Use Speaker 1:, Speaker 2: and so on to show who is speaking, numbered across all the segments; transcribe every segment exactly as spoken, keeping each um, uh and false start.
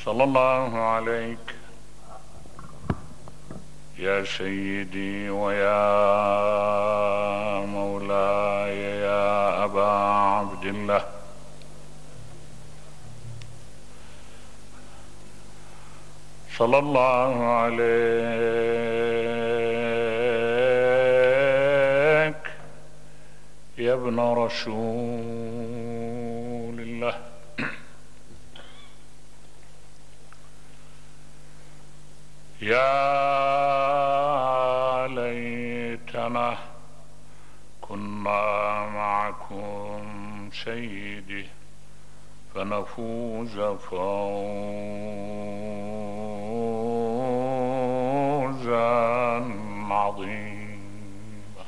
Speaker 1: صلى الله عليك يا سيدي ويا مولاي يا أبا عبد الله، صلى الله عليك يا ابن رسول الله. يا ليتنا كنا معكم سيدي فنفوز فوزا عظيما.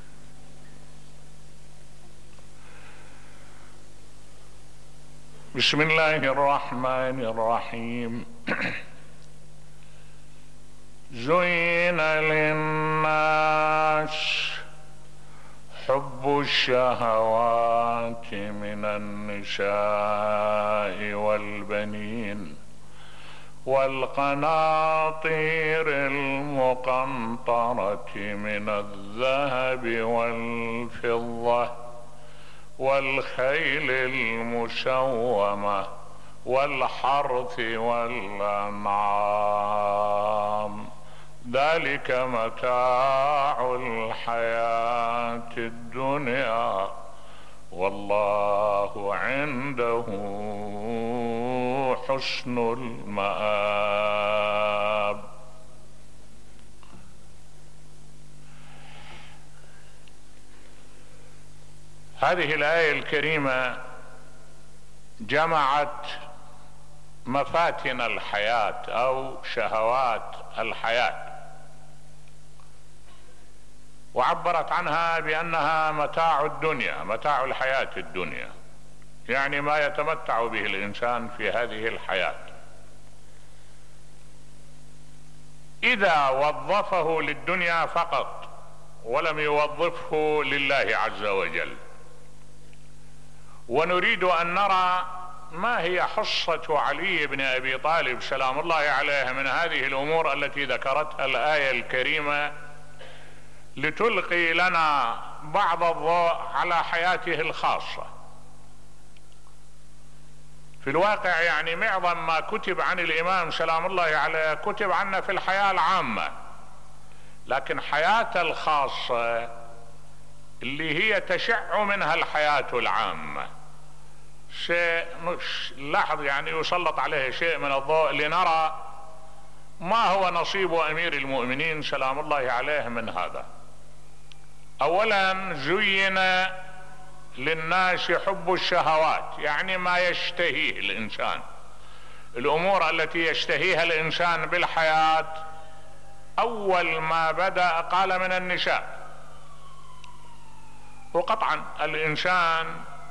Speaker 1: بسم الله الرحمن الرحيم. زين للناس حب الشهوات من النساء والبنين والقناطير المقنطرة من الذهب والفضة والخيل المسومة والحرث والأنعام، ذلك متاع الحياة الدنيا والله عنده حسن المآب. هذه الآية الكريمة جمعت مفاتن الحياة أو شهوات الحياة، وعبرت عنها بأنها متاع الدنيا، متاع الحياة الدنيا، يعني ما يتمتع به الإنسان في هذه الحياة. إذا وظفه للدنيا فقط ولم يوظفه لله عز وجل. ونريد أن نرى ما هي حصة علي بن أبي طالب سلام الله عليه من هذه الأمور التي ذكرتها الآية الكريمة لتلقي لنا بعض الضوء على حياته الخاصة. في الواقع يعني معظم ما كتب عن الإمام سلام الله عليه كتب عنه في الحياة العامة، لكن حياته الخاصة اللي هي تشع منها الحياة العامة شيء مش لاحظ يعني يسلط عليه شيء من الضوء لنرى ما هو نصيب أمير المؤمنين سلام الله عليه من هذا. أولا زين للناس حب الشهوات، يعني ما يشتهيه الإنسان، الأمور التي يشتهيها الإنسان بالحياة. أول ما بدأ قال من النساء، وقطعا الإنسان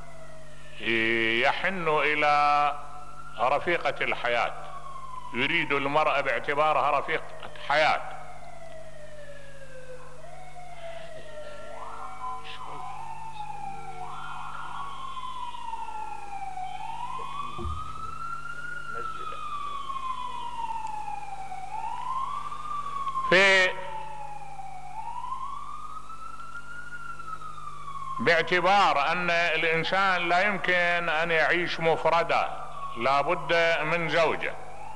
Speaker 1: يحن إلى رفيقة الحياة، يريد المرأة باعتبارها رفيقة حياة. في باعتبار أن الإنسان لا يمكن أن يعيش مفردا، لا بد من زوجة.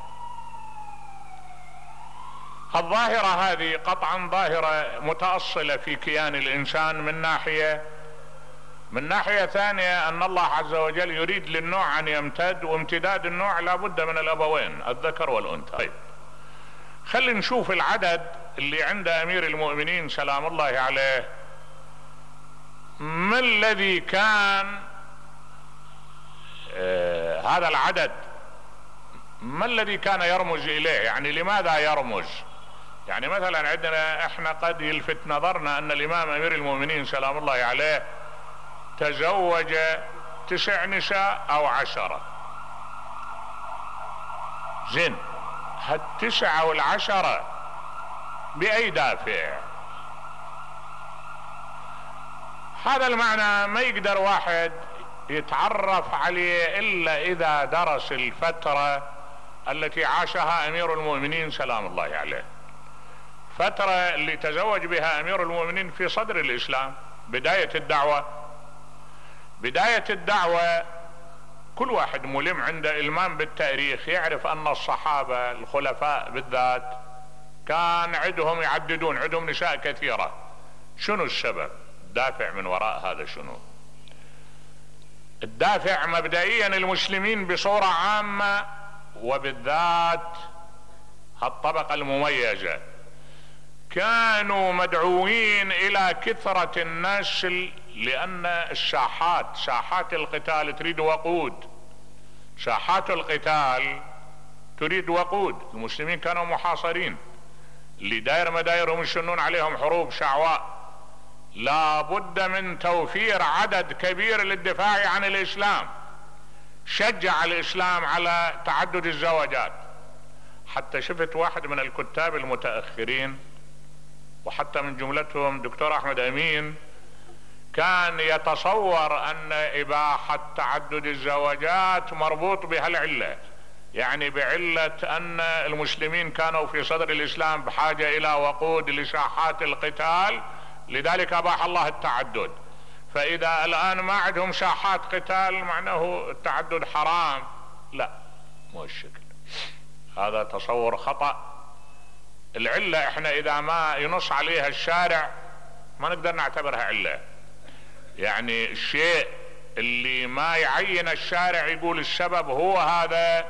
Speaker 1: الظاهرة هذه قطعا ظاهرة متأصلة في كيان الإنسان من ناحية، من ناحية ثانية أن الله عز وجل يريد للنوع أن يمتد، وامتداد النوع لا بد من الأبوين الذكر والأنثى. طيب خلينا نشوف العدد اللي عند أمير المؤمنين سلام الله عليه، ما الذي كان آه هذا العدد ما الذي كان يرمز إليه، يعني لماذا يرمز؟ يعني مثلا عندنا احنا قد يلفت نظرنا أن الإمام أمير المؤمنين سلام الله عليه تزوج تسع نساء أو عشرة. زين، هالتسعة والعشرة بأي دافع؟ هذا المعنى ما يقدر واحد يتعرف عليه إلا إذا درس الفترة التي عاشها امير المؤمنين سلام الله عليه، فترة اللي تزوج بها امير المؤمنين في صدر الاسلام، بداية الدعوة. بداية الدعوة كل واحد ملم عنده إلمام بالتاريخ يعرف أن الصحابة الخلفاء بالذات كان عندهم يعددون، عندهم نساء كثيرة. شنو السبب؟ الدافع من وراء هذا شنو؟ الدافع مبدئيا المسلمين بصورة عامة وبالذات هالطبقة المميزة كانوا مدعوين إلى كثرة النسل، لأن الساحات ساحات القتال تريد وقود، ساحات القتال تريد وقود. المسلمين كانوا محاصرين، اللي داير مدايرهم يشنون عليهم حروب شعواء، لا بد من توفير عدد كبير للدفاع عن الإسلام. شجع الإسلام على تعدد الزواجات، حتى شفت واحد من الكتاب المتأخرين وحتى من جملتهم دكتور أحمد أمين كان يتصور أن إباحة تعدد الزواجات مربوط بهالعلة، يعني بعلة أن المسلمين كانوا في صدر الإسلام بحاجة إلى وقود لساحات القتال، لذلك أباح الله التعدد. فإذا الآن ما عندهم ساحات قتال معناه التعدد حرام. لا، مو الشكل هذا، تصور خطأ. العلة احنا إذا ما ينص عليها الشارع ما نقدر نعتبرها علة، يعني الشيء اللي ما يعين الشارع يقول السبب هو هذا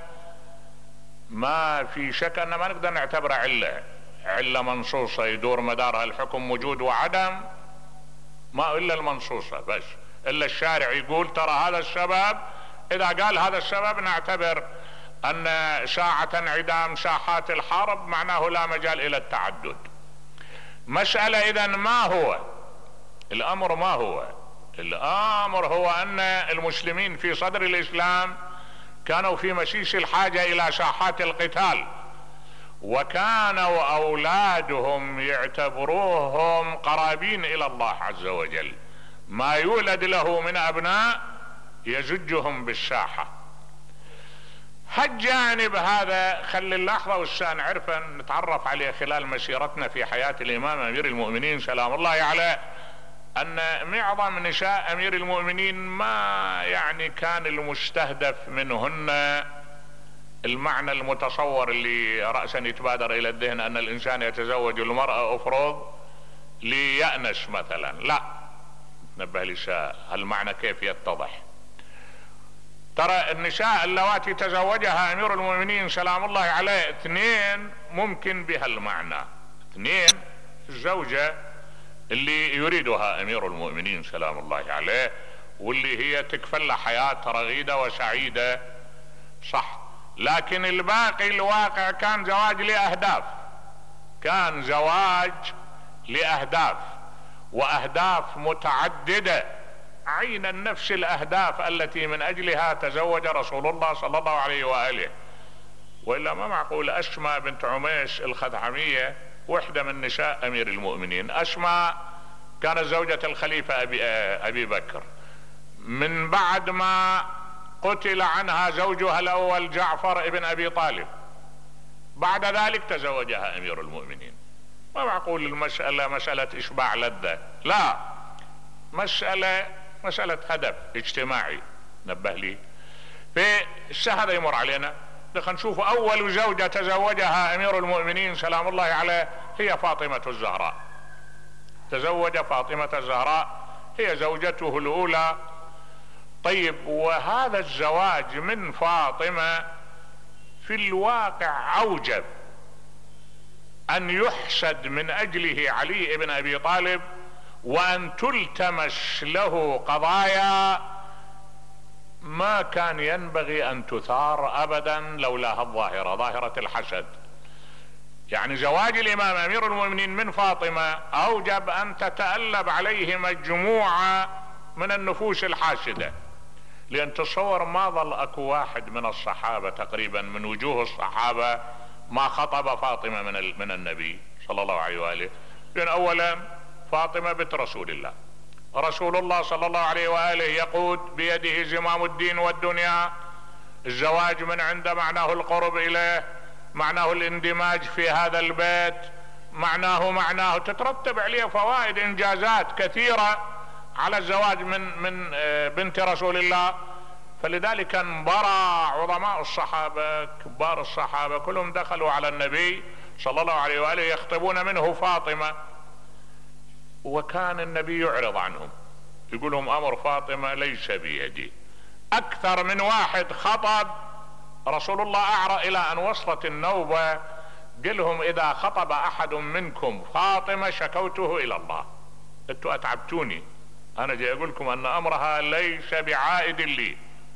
Speaker 1: ما في شك أن ما نقدر نعتبره علة. علة منصوصة يدور مدارها الحكم وجود وعدم، ما إلا المنصوصة بس، إلا الشارع يقول ترى هذا السبب، إذا قال هذا السبب نعتبر أن ساعة انعدام ساحات الحرب معناه لا مجال إلى التعدد. مسألة إذن ما هو الأمر؟ ما هو الأمر؟ هو أن المسلمين في صدر الإسلام كانوا في مسيس الحاجة إلى ساحات القتال، وكانوا أولادهم يعتبروهم قرابين إلى الله عز وجل، ما يولد له من أبناء يزجهم بالساحة. هالجانب هذا خلي اللحظة والساعة نعرف نتعرف عليه خلال مسيرتنا في حياة الإمام أمير المؤمنين سلام الله عليه، أن معظم نساء أمير المؤمنين ما يعني كان المستهدف منهن المعنى المتصور اللي رأسا يتبادر إلى الذهن أن الإنسان يتزوج المرأة أفرض ليأنس مثلا. لا، نبه النساء هالمعنى كيف يتضح. ترى النساء اللواتي تزوجها أمير المؤمنين سلام الله عليه اثنين ممكن بهالمعنى، اثنين الزوجة اللي يريدها أمير المؤمنين سلام الله عليه واللي هي تكفل حياة رغيدة وسعيدة، صح، لكن الباقي الواقع كان زواج لأهداف، كان زواج لأهداف وأهداف متعددة، عينا نفس الأهداف التي من أجلها تزوج رسول الله صلى الله عليه وآله. وإلا ما معقول أسماء بنت عميس الخثعمية واحدة من نساء أمير المؤمنين. أسماء كانت زوجة الخليفة أبي, أبي بكر، من بعد ما قتل عنها زوجها الأول جعفر ابن أبي طالب، بعد ذلك تزوجها أمير المؤمنين. ما معقول المسألة مسألة إشباع لذة، لا، مسألة مسألة هدف اجتماعي. نبه لي في هذا يمر علينا. خلينا نشوف أول زوجة تزوجها أمير المؤمنين سلام الله عليه هي فاطمة الزهراء. تزوج فاطمة الزهراء، هي زوجته الأولى. طيب، وهذا الزواج من فاطمة في الواقع أوجب أن يحسد من أجله علي بن أبي طالب، وأن تلتمس له قضايا ما كان ينبغي أن تثار أبدا لولا الظاهرة، ظاهرة الحسد. يعني زواج الإمام أمير المؤمنين من فاطمة أوجب أن تتألب عليه مجموعة من النفوس الحاسدة، لأن تصور ما ظل أكو واحد من الصحابة تقريبا من وجوه الصحابة ما خطب فاطمة من من النبي صلى الله عليه وآله. لأن أولا فاطمة بنت رسول الله، رسول الله صلى الله عليه وآله يقود بيده زمام الدين والدنيا، الزواج من عنده معناه القرب اليه، معناه الاندماج في هذا البيت، معناه معناه تترتب عليه فوائد انجازات كثيرة على الزواج من من بنت رسول الله. فلذلك انبرى عظماء الصحابة كبار الصحابة كلهم دخلوا على النبي صلى الله عليه وآله يخطبون منه فاطمة، وكان النبي يعرض عنهم يقول لهم امر فاطمة ليس بيدي. اكثر من واحد خطب رسول الله اعرى الى ان وصلت النوبة قال لهم اذا خطب احد منكم فاطمة شكوته الى الله، انتوا اتعبتوني، انا جاي اقول لكم ان امرها ليس بعائد لي.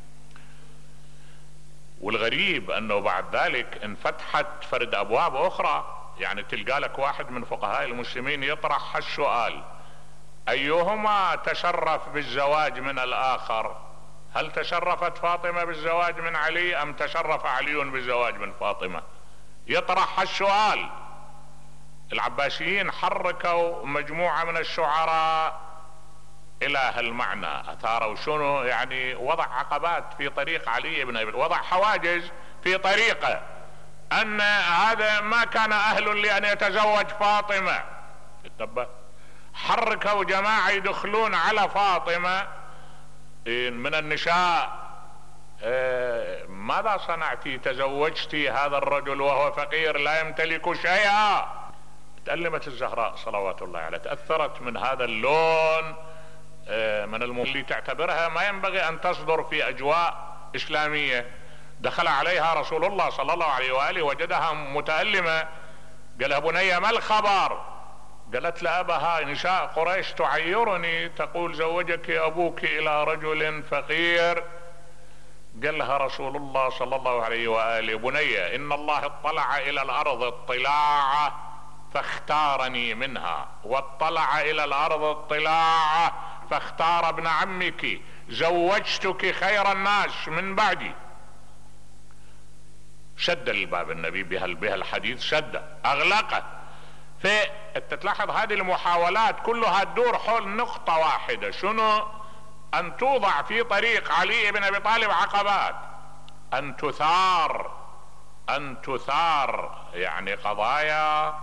Speaker 1: والغريب انه بعد ذلك انفتحت فرد ابواب اخرى، يعني تلقى لك واحد من فقهاء المسلمين يطرح السؤال ايهما تشرف بالزواج من الاخر؟ هل تشرفت فاطمة بالزواج من علي ام تشرف علي بالزواج من فاطمة؟ يطرح السؤال. العباسيين حركوا مجموعة من الشعراء الى هالمعنى، اثاروا شنو يعني وضع عقبات في طريق علي بن ابي، وضع حواجز في طريقه، ان هذا ما كان اهل لان يتزوج فاطمة. انتبه، حركوا جماعة يدخلون على فاطمة من النساء، اه ماذا صنعتي؟ تزوجتي هذا الرجل وهو فقير لا يمتلك شيئا. تألمت الزهراء صلوات الله عليها، تأثرت من هذا اللون من الموضوع اللي تعتبرها ما ينبغي ان تصدر في اجواء اسلامية. دخل عليها رسول الله صلى الله عليه وآله وجدها متألمة، قال بني ما الخبر؟ قالت له ابها نساء قريش تعيرني، تقول زوجك ابوك الى رجل فقير. قال لها رسول الله صلى الله عليه وآله بني ان الله اطلع الى الارض اطلاعة فاختارني منها، واطلع الى الارض اطلاعة فاختار ابن عمك، زوجتك خير الناس من بعدي. شد الباب النبي بهالحديث، شد اغلقه. فتلاحظ هذه المحاولات كلها تدور حول نقطة واحدة، شنو؟ ان توضع في طريق علي بن ابي طالب عقبات، ان تثار ان تثار يعني قضايا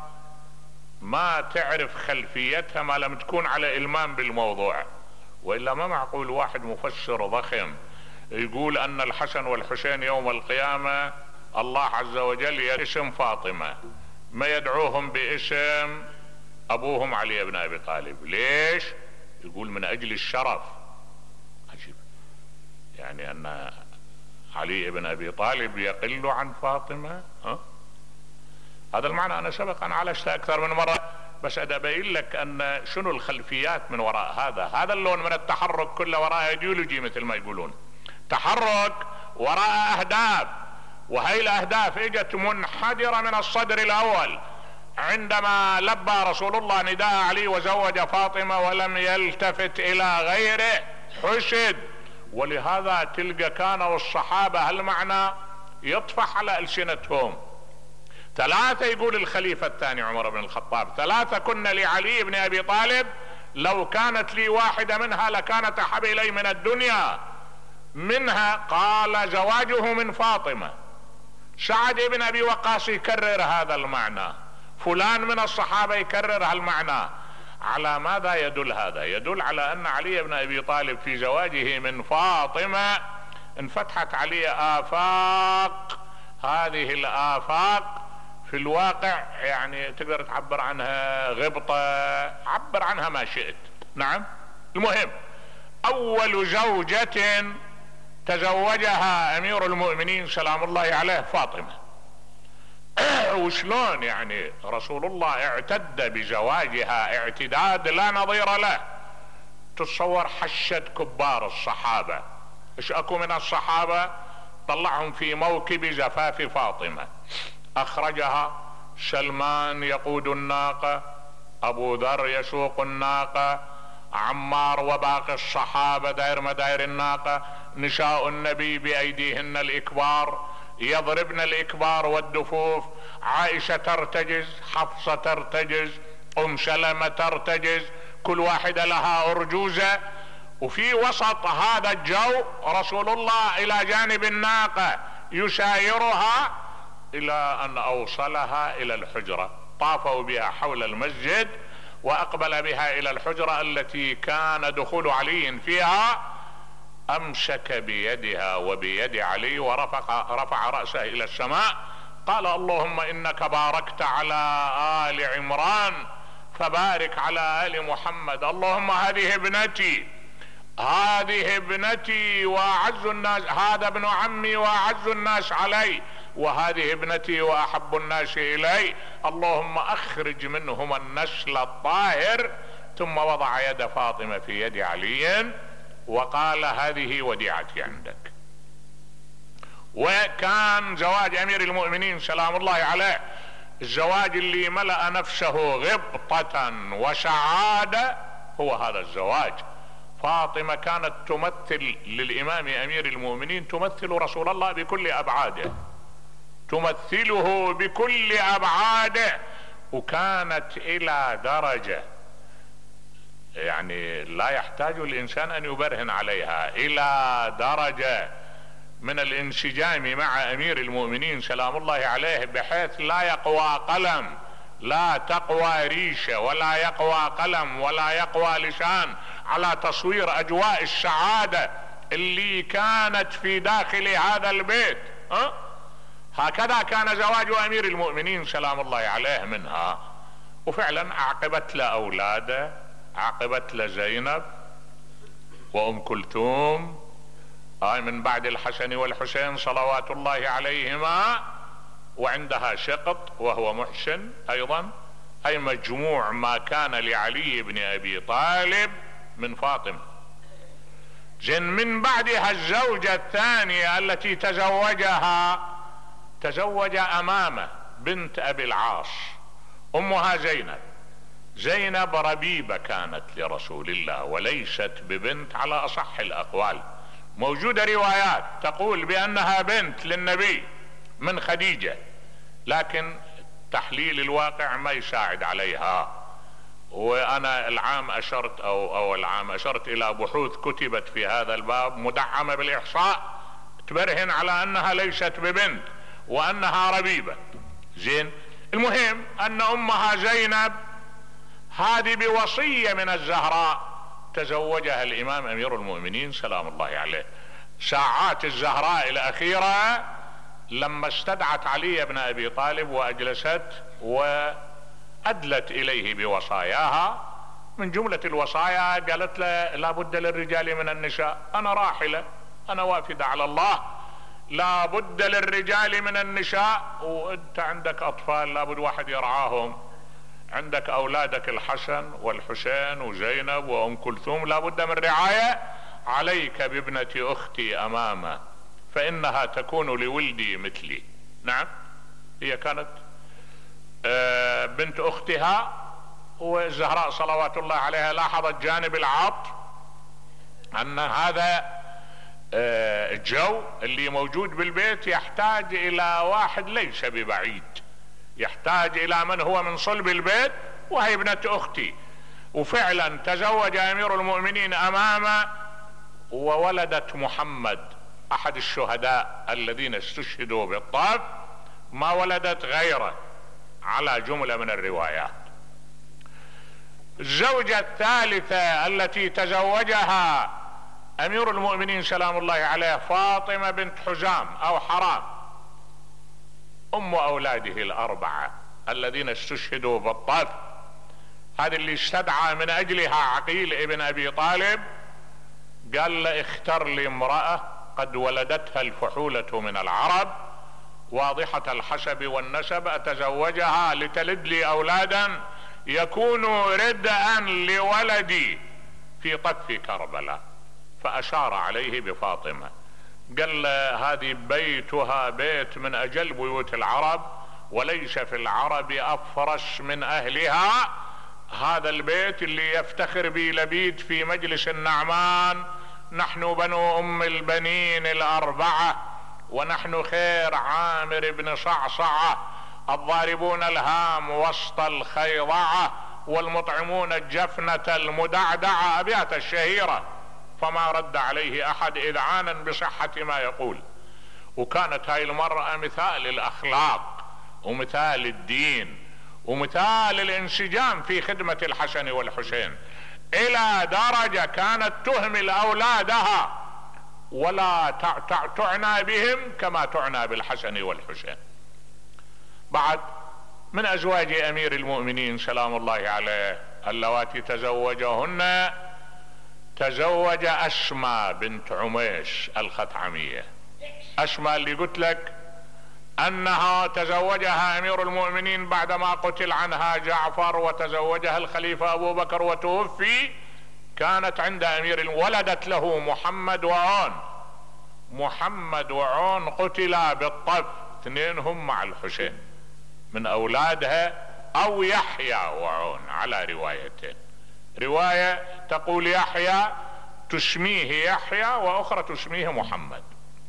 Speaker 1: ما تعرف خلفيتها ما لم تكون على إلمام بالموضوع. وإلا ما معقول واحد مفسر ضخم يقول أن الحسن والحسين يوم القيامة الله عز وجل يسم فاطمة، ما يدعوهم باسم أبوهم علي بن أبي طالب. ليش؟ يقول من أجل الشرف. عجيب، يعني أن علي بن أبي طالب يقل عن فاطمة؟ ها؟ هذا المعنى أنا سبق أن عالجته أكثر من مرة، بس أبين لك أن شنو الخلفيات من وراء هذا. هذا اللون من التحرك كله وراء ايديولوجي مثل ما يقولون، تحرك وراء أهداف، وهي الأهداف اجت منحدرة من الصدر الأول عندما لبى رسول الله نداء علي وزوج فاطمة ولم يلتفت إلى غيره، حشد. ولهذا تلقى كانوا الصحابة هالمعنى يطفح على ألسنتهم. ثلاثة يقول الخليفة الثاني عمر بن الخطاب، ثلاثة كنا لعلي بن أبي طالب لو كانت لي واحدة منها لكانت أحب إلي من الدنيا. منها قال زواجه من فاطمة. سعد بن أبي وقاص يكرر هذا المعنى، فلان من الصحابة يكرر هالمعنى. على ماذا يدل هذا؟ يدل على أن علي بن أبي طالب في زواجه من فاطمة انفتحت عليه آفاق، هذه الآفاق في الواقع يعني تقدر تعبر عنها غبطة، عبر عنها ما شئت. نعم، المهم أول زوجة تزوجها أمير المؤمنين سلام الله عليه فاطمة. وشلون يعني رسول الله اعتد بزواجها اعتداد لا نظير له. تتصور حشد كبار الصحابة، ايش اكو من الصحابة طلعهم في موكب زفاف فاطمة. اخرجها سلمان يقود الناقة، ابو ذر يسوق الناقة، عمار وباقي الصحابة داير مداير الناقة، نساء النبي بايديهن الاكبار يضربن الاكبار والدفوف، عائشة ترتجز، حفصة ترتجز، ام سلمة ترتجز، كل واحدة لها ارجوزة. وفي وسط هذا الجو رسول الله الى جانب الناقة يسايرها الى ان اوصلها الى الحجرة. طافوا بها حول المسجد واقبل بها الى الحجرة التي كان دخول علي فيها. امسك بيدها وبيد علي ورفع رفع رأسه الى السماء، قال اللهم انك باركت على آل عمران فبارك على آل محمد. اللهم هذه ابنتي، هذه ابنتي واعز الناس، هذا ابن عمي واعز الناس علي، وهذه ابنتي واحب الناس الي. اللهم اخرج منهما النسل الطاهر. ثم وضع يد فاطمة في يد علي وقال هذه وديعتي عندك. وكان زواج امير المؤمنين سلام الله عليه الزواج اللي ملأ نفسه غبطة وسعادة، هو هذا الزواج. فاطمة كانت تمثل للامام امير المؤمنين، تمثل رسول الله بكل ابعاده، تمثله بكل ابعاده. وكانت الى درجة يعني لا يحتاج الانسان ان يبرهن عليها، الى درجة من الانسجام مع امير المؤمنين سلام الله عليه، بحيث لا يقوى قلم، لا تقوى ريشة، ولا يقوى قلم، ولا يقوى لسان على تصوير اجواء السعادة اللي كانت في داخل هذا البيت. أه؟ هكذا كان زواج امير المؤمنين سلام الله عليه منها. وفعلا اعقبت له اولاده، عقبت له زينب وام كلثوم هاي من بعد الحسن والحسين صلوات الله عليهما، وعندها شقط وهو محسن ايضا. اي مجموع ما كان لعلي بن ابي طالب من فاطمة. زين من بعدها الزوجة الثانية التي تزوجها، تزوج امامة بنت ابي العاص، امها زينب. زينب ربيبة كانت لرسول الله وليست ببنت على اصح الاقوال. موجودة روايات تقول بانها بنت للنبي من خديجة، لكن تحليل الواقع ما يساعد عليها. وانا العام اشرت او او العام اشرت الى بحوث كتبت في هذا الباب مدعمة بالاحصاء تبرهن على انها ليست ببنت وانها ربيبة. زين، المهم ان امها زينب هذه بوصية من الزهراء تزوجها الامام امير المؤمنين سلام الله عليه. ساعات الزهراء الاخيرة لما استدعت علي بن ابي طالب واجلست وادلت اليه بوصاياها، من جملة الوصايا قالت له لا بد للرجال من النساء، انا راحلة، انا وافدة على الله، لا بد للرجال من النساء، وانت عندك اطفال لا بد واحد يرعاهم، عندك اولادك الحسن والحسين وزينب وام كلثوم لا بد من رعاية، عليك بابنة اختي امامة فانها تكون لولدي مثلي. نعم، هي كانت بنت اختها، والزهراء صلوات الله عليها لاحظت جانب العطف ان هذا الجو اللي موجود بالبيت يحتاج الى واحد ليس ببعيد، يحتاج الى من هو من صلب البيت، وهي ابنة اختي. وفعلا تزوج امير المؤمنين امامه وولدت محمد احد الشهداء الذين استشهدوا بالطائف، ما ولدت غيره على جملة من الروايات. الزوجة الثالثة التي تزوجها امير المؤمنين سلام الله عليه فاطمة بنت حزام او حرام، ام اولاده الاربعة الذين استشهدوا بالطائف. هذه اللي استدعى من اجلها عقيل ابن ابي طالب، قال له اختر لي امرأة قد ولدتها الفحولة من العرب واضحة الحسب والنسب، اتزوجها لتلد لي اولادا يكونوا ردءا لولدي في طف كربلاء. فاشار عليه بفاطمة، قال له هذه بيتها بيت من اجل بيوت العرب، وليس في العرب افرش من اهلها. هذا البيت اللي يفتخر به لبيد في مجلس النعمان، نحن بنو ام البنين الاربعة، ونحن خير عامر بن صعصعة، الضاربون الهام وسط الخيضعة، والمطعمون الجفنة المدعدعة، ابيات الشهيرة فما رد عليه احد اذعانا بصحة ما يقول. وكانت هاي المرأة مثال الاخلاق ومثال الدين ومثال الانسجام في خدمة الحسن والحسين، الى درجة كانت تهمل اولادها ولا تعنى بهم كما تعنى بالحسن والحسين. بعد من ازواج امير المؤمنين سلام الله عليه اللواتي تزوجهن، تزوج اسماء بنت عميش الخثعمية. اسماء اللي قلت لك انها تزوجها امير المؤمنين بعدما قتل عنها جعفر وتزوجها الخليفة ابو بكر وتوفي، كانت عند امير، ولدت له محمد وعون. محمد وعون قتلا بالطف، اثنينهم مع الحسين من اولادها، او يحيى وعون على روايتين، رواية تقول يحيى تسميه يحيى واخرى تسميه محمد.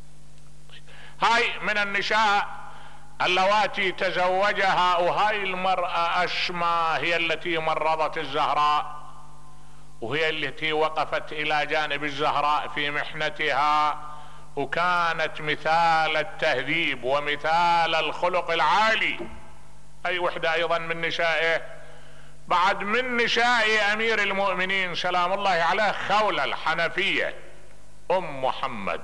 Speaker 1: هاي من النساء اللواتي تزوجها. وهاي المرأة أسماء هي التي مرضت الزهراء، وهي التي وقفت الى جانب الزهراء في محنتها، وكانت مثال التهذيب ومثال الخلق العالي. اي وحدة ايضا من نسائه. بعد من نساء امير المؤمنين سلام الله عليه خولة الحنفية ام محمد،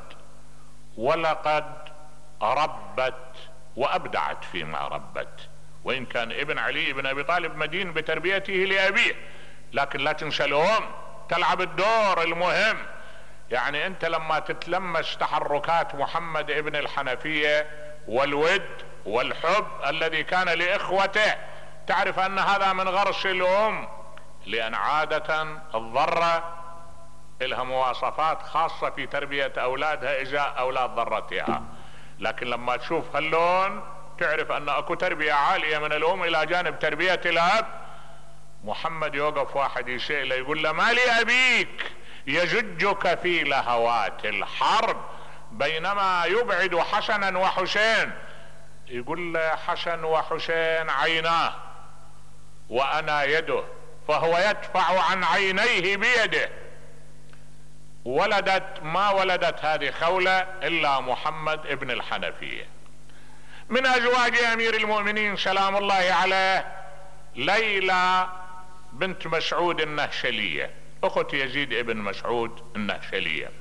Speaker 1: ولقد ربت وابدعت فيما ربت، وان كان ابن علي بن ابي طالب مدين بتربيته لابيه، لكن لا تنسى الام تلعب الدور المهم. يعني انت لما تتلمس تحركات محمد ابن الحنفية والود والحب الذي كان لاخوته، تعرف ان هذا من غرس الام، لان عادة الضرة لها مواصفات خاصة في تربية اولادها ازاء اولاد ضرتها، لكن لما تشوف هاللون تعرف ان اكو تربية عالية من الام الى جانب تربية الاب. محمد يوقف واحد يسأله يقول له ما لي ابيك يزجك في لهوات الحرب بينما يبعد حسنا وحسين؟ يقول له حسن وحسين عيناه وانا يده، فهو يدفع عن عينيه بيده. ولدت ما ولدت هذه خولة الا محمد ابن الحنفية. من ازواج امير المؤمنين سلام الله عليه ليلى بنت مسعود النهشلية، اخت يزيد ابن مسعود النهشلية،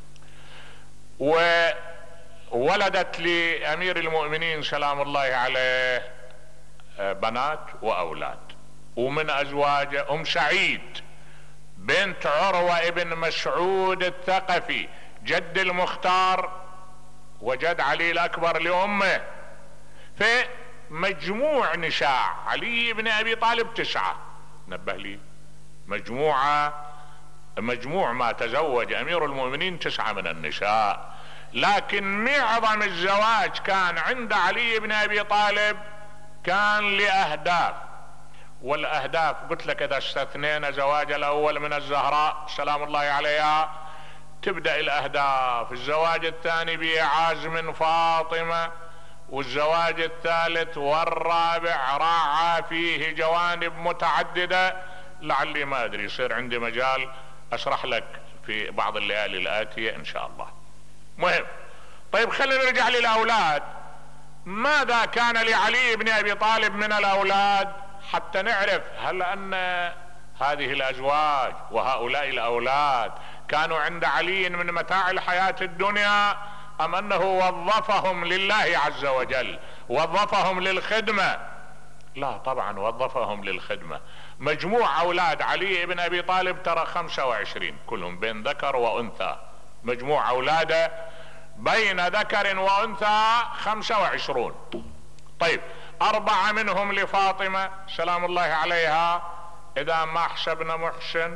Speaker 1: وولدت لامير المؤمنين سلام الله عليه بنات واولاد. ومن ازواج ام سعيد بنت عروة ابن مسعود الثقفي جد المختار وجد علي الاكبر لامه. في مجموع نساء علي بن ابي طالب تسعة، نبه لي مجموعة مجموع ما تزوج امير المؤمنين تسعة من النساء، لكن معظم الزواج كان عند علي بن ابي طالب كان لاهداف. والاهداف قلت لك اذا استثنينا زواج الاول من الزهراء سلام الله عليها تبدأ الاهداف. الزواج الثاني باعاز من فاطمة، والزواج الثالث والرابع راعى فيه جوانب متعددة، لعلي ما ادري يصير عندي مجال اشرح لك في بعض الليالي الاتية ان شاء الله. مهم. طيب خلينا نرجع للاولاد. ماذا كان لعلي بن ابي طالب من الاولاد حتى نعرف هل ان هذه الازواج وهؤلاء الاولاد كانوا عند علي من متاع الحياة الدنيا، ام انه وظفهم لله عز وجل، وظفهم للخدمة؟ لا طبعا وظفهم للخدمة. مجموع اولاد علي بن ابي طالب ترى خمسة وعشرين كلهم بين ذكر وانثى، مجموع اولاده بين ذكر وانثى خمسة وعشرون. طيب اربعة منهم لفاطمة سلام الله عليها اذا ما حسبنا محسن،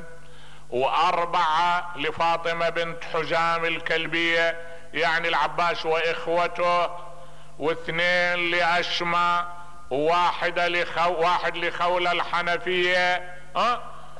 Speaker 1: واربعة لفاطمة بنت حزام الكلبية يعني العباس واخوته، واثنين لاسماء، وواحدة لخو واحد لخولة الحنفية. أه؟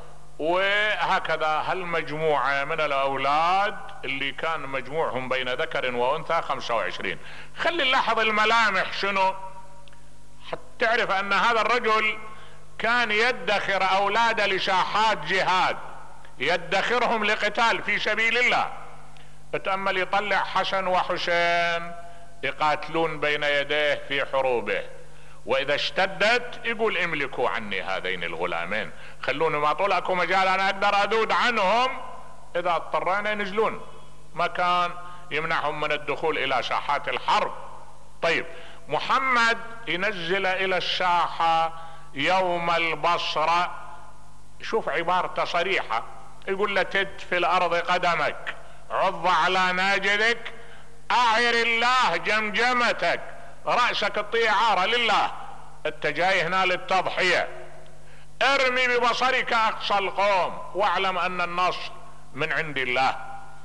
Speaker 1: وهكذا هالمجموعة من الاولاد اللي كان مجموعهم بين ذكر وانثى خمسة وعشرين. خلي نلاحظ الملامح شنو حتى تعرف ان هذا الرجل كان يدخر اولاده لساحات جهاد. يدخرهم لقتال في سبيل الله. اتأمل، يطلع حسن وحسين يقاتلون بين يديه في حروبه، واذا اشتدت يقول املكوا عني هذين الغلامين، خلوني ما طول اكو مجال انا اقدر اذود عنهم، اذا اضطرينا ينزلون، ما كان يمنعهم من الدخول الى ساحات الحرب. طيب، محمد ينزل الى الساحة يوم البصرة، شوف عبارته صريحة، يقول له تد في الارض قدمك، عض على ناجذك، اعر الله جمجمتك، رأسك الطي عارة لله، انت جاي هنا للتضحية، ارمي ببصرك اقصى القوم واعلم ان النصر من عند الله.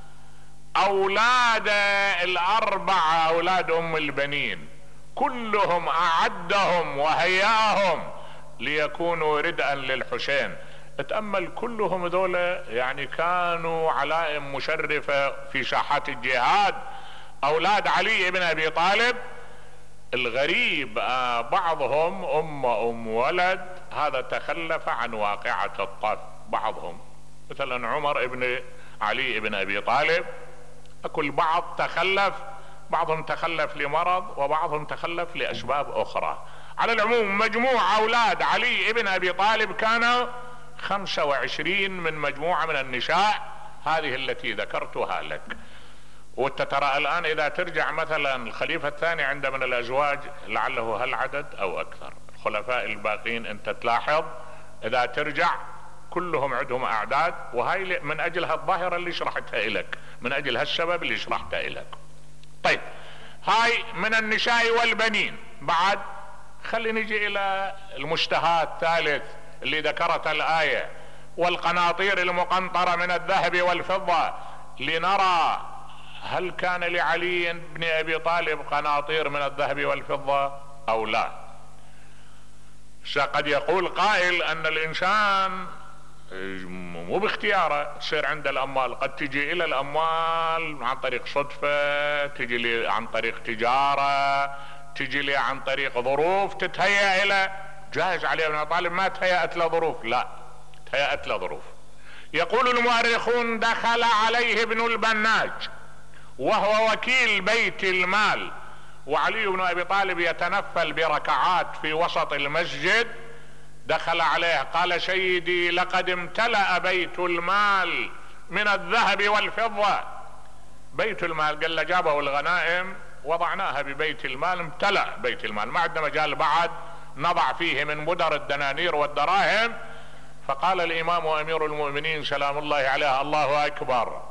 Speaker 1: اولاد الاربعة اولاد ام البنين كلهم اعدهم وهيأهم ليكونوا ردءا للحسين. اتأمل، كلهم ذولا يعني كانوا علائم مشرفة في ساحات الجهاد، اولاد علي بن ابي طالب. الغريب آه بعضهم ام ام ولد، هذا تخلف عن واقعة الطف. بعضهم مثلا عمر ابن علي بن ابي طالب، اكل بعض تخلف، بعضهم تخلف لمرض وبعضهم تخلف لاسباب اخرى. على العموم مجموع اولاد علي بن ابي طالب كانوا خمسة وعشرين من مجموعة من النساء، هذه التي ذكرتها لك. وانت ترى الان اذا ترجع مثلا الخليفة الثاني عنده من الازواج لعله هالعدد او اكثر، الخلفاء الباقين انت تلاحظ اذا ترجع كلهم عندهم اعداد، وهاي من اجل هالظاهرة اللي شرحتها لك، من اجل هالسبب اللي شرحتها لك. طيب، هاي من النساء والبنين. بعد خلي نجي الى المشتهى الثالث اللي ذكرت الآية، والقناطير المقنطرة من الذهب والفضة، لنرى هل كان لعلي بن ابي طالب قناطير من الذهب والفضة او لا. قد يقول قائل ان الانسان مو باختياره تصير عنده الاموال، قد تجي الى الاموال عن طريق صدفة، تجي لي عن طريق تجارة، تجي لي عن طريق ظروف تتهيأ الى. جاهز علي بن ابي طالب ما تهيأت له ظروف، لا تهيأت له ظروف. يقول المؤرخون دخل عليه ابن البناج وهو وكيل بيت المال، وعلي بن ابي طالب يتنفل بركعات في وسط المسجد. دخل عليه قال سيدي لقد امتلأ بيت المال من الذهب والفضة. بيت المال قال له جابوا الغنائم وضعناها ببيت المال، امتلأ بيت المال، ما عندنا مجال بعد نضع فيه من مدر الدنانير والدراهم. فقال الامام امير المؤمنين سلام الله عليه الله اكبر،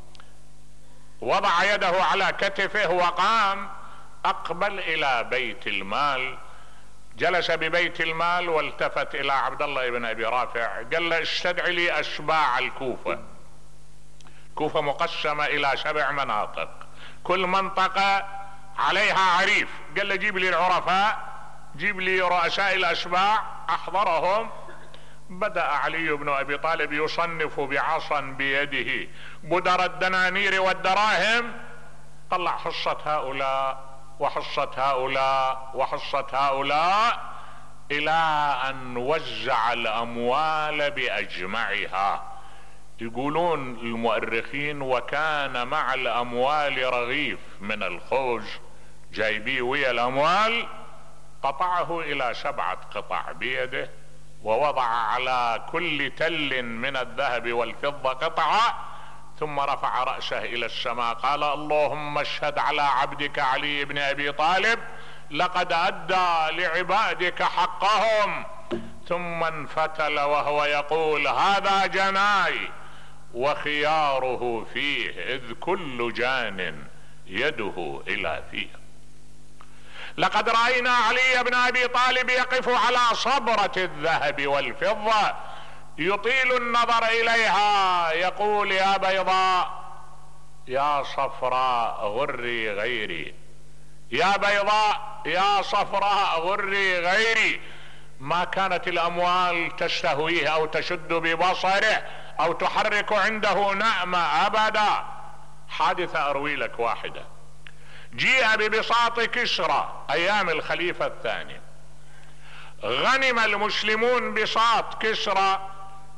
Speaker 1: وضع يده على كتفه وقام اقبل الى بيت المال. جلس ببيت المال والتفت الى عبد الله بن ابي رافع قال له استدعي لي اشباع الكوفة. الكوفة مقسمة الى سبع مناطق، كل منطقة عليها عريف. قال له جيب لي العرفاء، جيب لي رؤساء الاشباع، احضرهم. بدأ علي بن ابي طالب يصنف بعصا بيده بدر الدنانير والدراهم، طلع حصة هؤلاء وحصة هؤلاء وحصة هؤلاء، الى ان وزع الاموال باجمعها. يقولون المؤرخين وكان مع الاموال رغيف من الخوز جايبيه ويا الاموال، قطعه الى سبعة قطع بيده، ووضع على كل تل من الذهب والفضة قطعة، ثم رفع رأسه الى السماء قال اللهم اشهد على عبدك علي بن ابي طالب لقد ادى لعبادك حقهم. ثم انفتل وهو يقول هذا جناي وخياره فيه، اذ كل جان يده الى فيه. لقد رأينا علي بن ابي طالب يقف على صبرة الذهب والفضة يطيل النظر اليها، يقول يا بيضاء يا صفراء غري غيري، يا بيضاء يا صفراء غري غيري. ما كانت الاموال تستهويه او تشد ببصره او تحرك عنده نعمة ابدا. حادثة اروي لك واحدة، جيء ببساط كسرى ايام الخليفة الثاني، غنم المسلمون بساط كسرى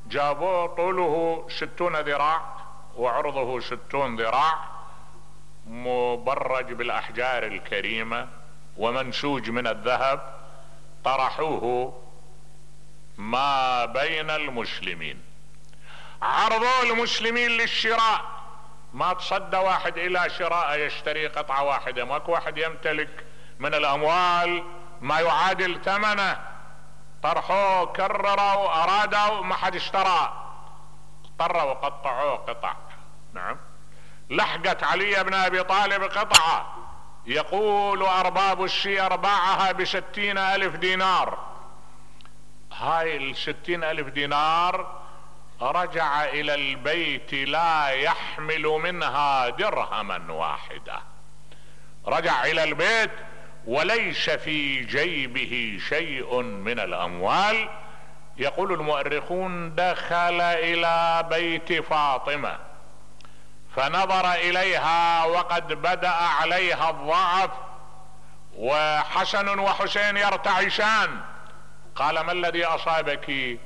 Speaker 1: جابوه طوله ستون ذراع وعرضه ستون ذراع، مبرج بالاحجار الكريمة ومنسوج من الذهب، طرحوه ما بين المسلمين، عرضوا المسلمين للشراء، ما تصدى واحد الى شراء يشتري قطعة واحدة، ماكو واحد يمتلك من الاموال ما يعادل ثمنه، طرحوه كرروا ارادوا ما حد اشترى، اضطروا وقطعوه قطع. نعم. لحقت علي بن ابي طالب قطعة يقول ارباب السير باعها بستين الف دينار، هاي الستين الف دينار رجع الى البيت لا يحمل منها درهما واحدة، رجع الى البيت وليس في جيبه شيء من الاموال. يقول المؤرخون دخل الى بيت فاطمة فنظر اليها وقد بدأ عليها الضعف وحسن وحسين يرتعشان، قال ما الذي اصابك؟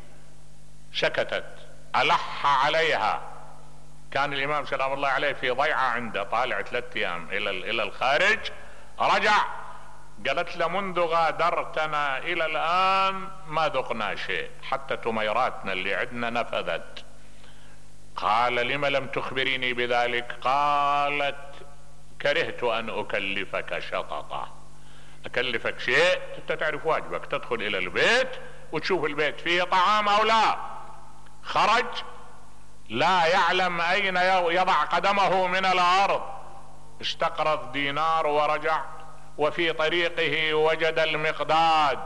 Speaker 1: سكتت، ألح عليها. كان الامام سلام الله عليه في ضيعة عنده طالع ثلاثة ايام الى الى الخارج، رجع قالت له منذ غادرتنا الى الان ما ذقنا شيء، حتى تميراتنا اللي عندنا نفذت. قال لم لم تخبريني بذلك؟ قالت كرهت ان اكلفك شططة، اكلفك شيء انت تعرف واجبك، تدخل الى البيت وتشوف البيت فيه طعام او لا. خرج لا يعلم اين يضع قدمه من الارض، استقرض دينار ورجع، وفي طريقه وجد المقداد.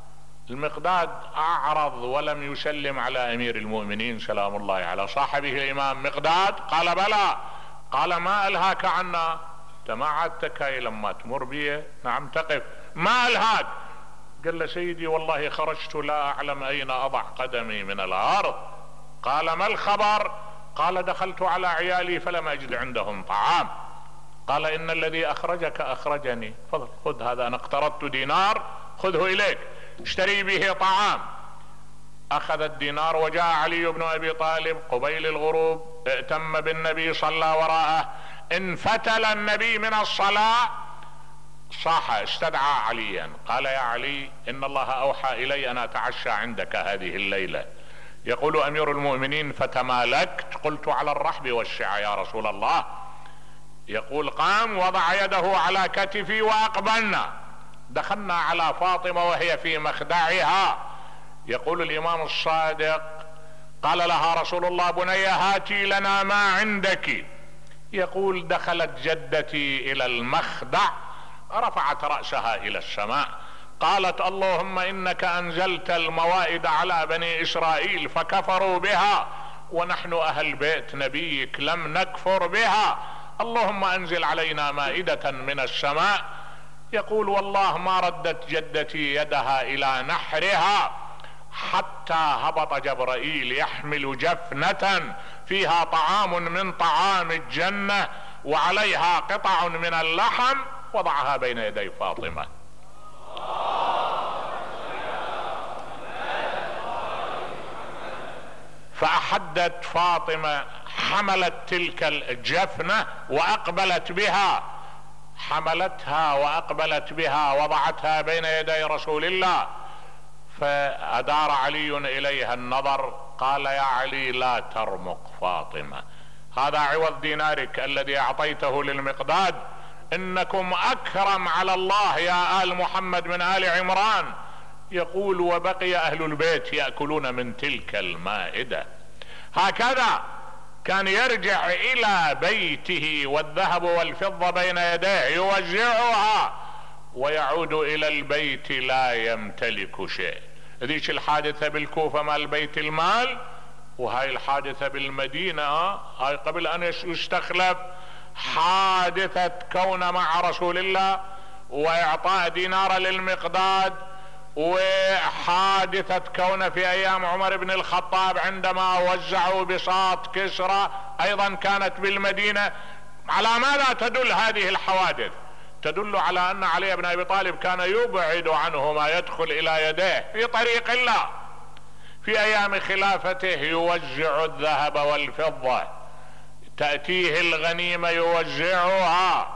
Speaker 1: المقداد اعرض ولم يسلم على امير المؤمنين سلام الله على صاحبه الامام مقداد. قال بلى. قال ما الهاك عنا؟ انت ما عادتك هاي لما تمر بي؟ نعم تقف. ما الهاك؟ قال له سيدي والله خرجت لا اعلم اين اضع قدمي من الارض. قال ما الخبر؟ قال دخلت على عيالي فلم اجد عندهم طعام. قال ان الذي اخرجك اخرجني، فضل خذ هذا، انا اقترضت دينار خذه اليك اشتري به طعام. اخذ الدينار وجاء علي بن ابي طالب قبيل الغروب، ائتم بالنبي صلى وراءه، انفتل النبي من الصلاة، صاح استدعى عليا، قال يا علي ان الله اوحى الي ان اتعشى عندك هذه الليلة. يقول امير المؤمنين فتمالكت، قلت على الرحب والسعة يا رسول الله. يقول قام وضع يده على كتفي واقبلنا، دخلنا على فاطمة وهي في مخدعها. يقول الامام الصادق قال لها رسول الله بني هاتي لنا ما عندك. يقول دخلت جدتي الى المخدع، رفعت رأسها الى السماء، قالت اللهم انك انزلت الموائد على بني اسرائيل فكفروا بها، ونحن اهل بيت نبيك لم نكفر بها، اللهم انزل علينا مائدة من السماء. يقول والله ما ردت جدتي يدها الى نحرها حتى هبط جبرائيل يحمل جفنة فيها طعام من طعام الجنة وعليها قطع من اللحم، وضعها بين يدي فاطمة. فأحدت فاطمة، حملت تلك الجفنة وأقبلت بها، حملتها وأقبلت بها وضعتها بين يدي رسول الله. فأدار علي إليها النظر، قال يا علي لا ترمق فاطمة، هذا عوض دينارك الذي أعطيته للمقداد، إنكم أكرم على الله يا آل محمد من آل عمران. يقول وبقي أهل البيت يأكلون من تلك المائدة. هكذا كان يرجع إلى بيته والذهب والفضة بين يديه يوزعها، ويعود إلى البيت لا يمتلك شيء. ذيك الحادثة بالكوفة مال بيت المال، وهاي الحادثة بالمدينة هاي قبل أن يستخلف، حادثة كون مع رسول الله وإعطاء دينار للمقداد، وحادثة كون في ايام عمر بن الخطاب عندما وزعوا بساط كسرى ايضا كانت بالمدينة. على ماذا تدل هذه الحوادث؟ تدل على ان علي بن ابي طالب كان يبعد عنه ما يدخل الى يديه في طريق الله، في ايام خلافته يوزع الذهب والفضة، تأتيه الغنيمة يوزعها.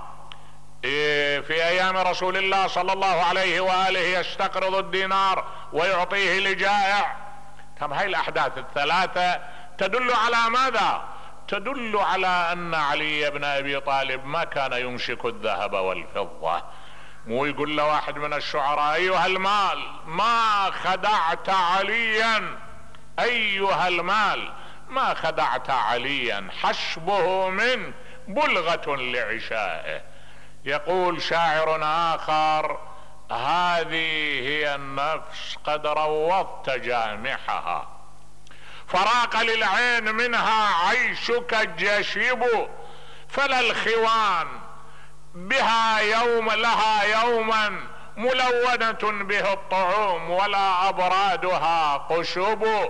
Speaker 1: في ايام رسول الله صلى الله عليه وآله يستقرض الدينار ويعطيه لجائع. طب هاي الاحداث الثلاثة تدل على ماذا؟ تدل على ان علي بن ابي طالب ما كان يمسك الذهب والفضة. مو يقول له واحد من الشعراء ايها المال ما خدعت عليا، ايها المال ما خدعت عليا، حسبه من بلغة لعشائه. يقول شاعر اخر هذه هي النفس قد روضت جامحها، فراق للعين منها عيشك الجشب، فلا الخوان بها يوم لها يوما ملونة به الطعوم، ولا أبرادها قشب.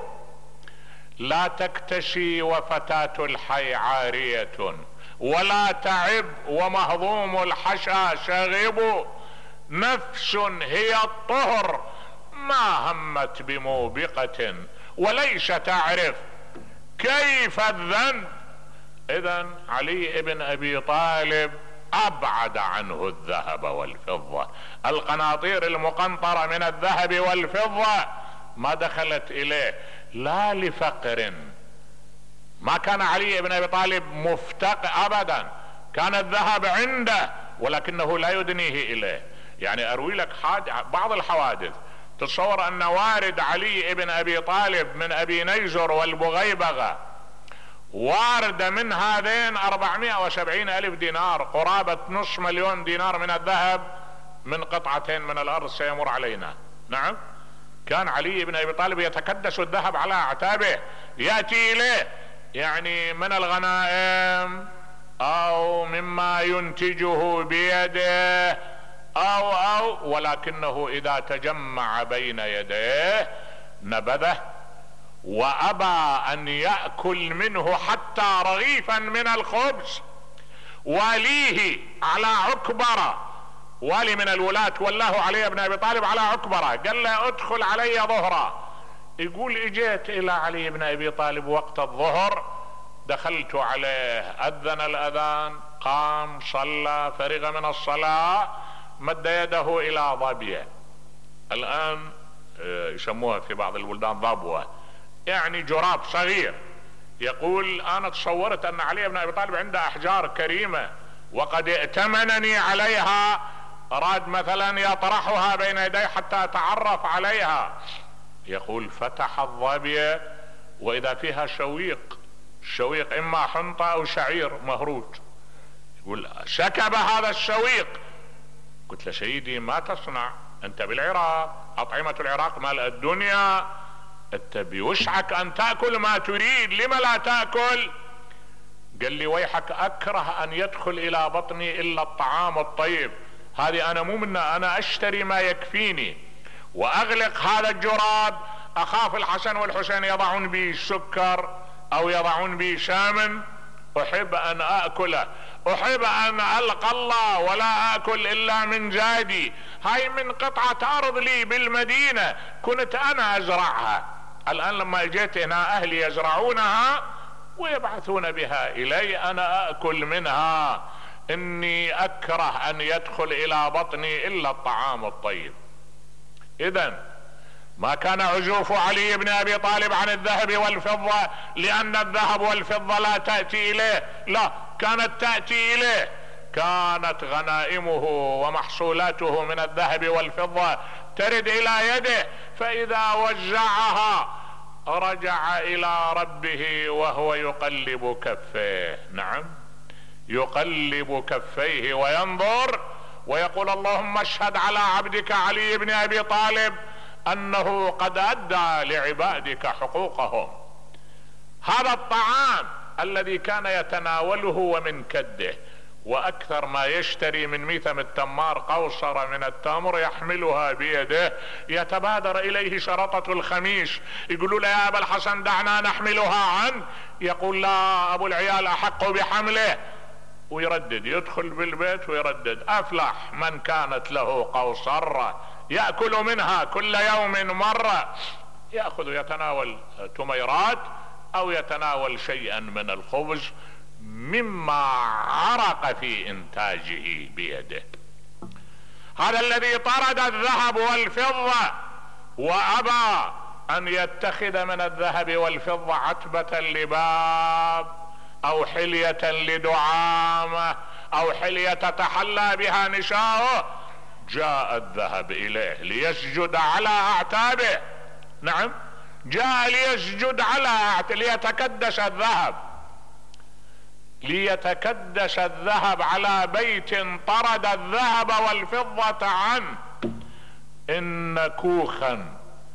Speaker 1: لا تكتشي وفتاة الحي عارية، ولا تعب ومهضوم الحشا شغب. نفس هي الطهر ما همت بموبقة، وليس تعرف كيف الذنب. إذن علي بن أبي طالب أبعد عنه الذهب والفضة. القناطير المقنطرة من الذهب والفضة ما دخلت إليه، لا لفقر. ما كان علي بن أبي طالب مفتقر أبدا، كان الذهب عنده ولكنه لا يدنيه إليه. يعني أروي لك بعض الحوادث. تصور أن وارد علي بن أبي طالب من أبي نيزر والبغيبغة وارد من هذين أربعمائة وسبعين ألف دينار، قرابة نصف مليون دينار من الذهب من قطعتين من الأرض سيمر علينا. نعم، كان علي بن أبي طالب يتكدس الذهب على أعتابه، يأتي إليه يعني من الغنائم أو مما ينتجه بيده أو أو ولكنه إذا تجمع بين يديه نبذه، وأبى أن يأكل منه حتى رغيفا من الخبز. واليه على عكبرة، والي من الولاة والله علي بن أبي طالب على عكبرة، قال له ادخل علي ظهرا. يقول اجيت إلى علي بن أبي طالب وقت الظهر، دخلت عليه، أذن الأذان، قام صلى، فرغ من الصلاة، مد يده إلى ظبية. الآن يسموها في بعض البلدان ضبوة، يعني جراب صغير. يقول أنا تصورت أن علي بن أبي طالب عنده أحجار كريمة وقد ائتمنني عليها، أراد مثلا يطرحها بين يدي حتى أتعرف عليها. يقول فتح الظبية وإذا فيها شويق، الشويق إما حنطة أو شعير مهروج. يقول سكب هذا الشويق. قلت له سيدي ما تصنع، أنت بالعراق، أطعمة العراق مال الدنيا، أنت بوسعك أن تأكل ما تريد، لما لا تأكل؟ قال لي ويحك أكره أن يدخل إلى بطني إلا الطعام الطيب، هذه أنا مو منا، أنا أشتري ما يكفيني وأغلق هذا الجراب، أخاف الحسن والحسين يضعون بي سكر أو يضعون بي شامن، أحب أن أكله، أحب أن ألقى الله ولا أكل إلا من زادي. هاي من قطعة أرض لي بالمدينة كنت أنا أزرعها، الآن لما جيت هنا أهلي يزرعونها ويبعثون بها إلي، أنا أكل منها. إني أكره أن يدخل إلى بطني إلا الطعام الطيب. إذن ما كان عزوف علي بن أبي طالب عن الذهب والفضة لأن الذهب والفضة لا تأتي إليه، لا، كانت تأتي إليه. كانت غنائمه ومحصولاته من الذهب والفضة ترد إلى يده، فإذا وزعها رجع إلى ربه وهو يقلب كفيه. نعم، يقلب كفيه وينظر ويقول اللهم اشهد على عبدك علي بن أبي طالب أنه قد أدى لعبادك حقوقهم. هذا الطعام الذي كان يتناوله ومن كده، وأكثر ما يشتري من ميثم التمار قوصرة من التمر يحملها بيده، يتبادر إليه شرطة الخميس، يقولوا له يا أبا الحسن دعنا نحملها عنه، يقول لا، أبو العيال أحق بحمله، ويردد، يدخل بالبيت ويردد. أفلح من كانت له قوصرة يأكل منها كل يوم مرة. يأخذ يتناول تميرات او يتناول شيئا من الخبز مما عرق في انتاجه بيده. هذا الذي طرد الذهب والفضة وابى ان يتخذ من الذهب والفضة عتبة لباب او حلية لدعامة او حلية تتحلى بها نساؤه، جاء الذهب اليه ليسجد على اعتابه. نعم، جاء ليسجد على اعتابه ليتكدس الذهب، ليتكدس الذهب على بيت طرد الذهب والفضة عنه. ان كوخا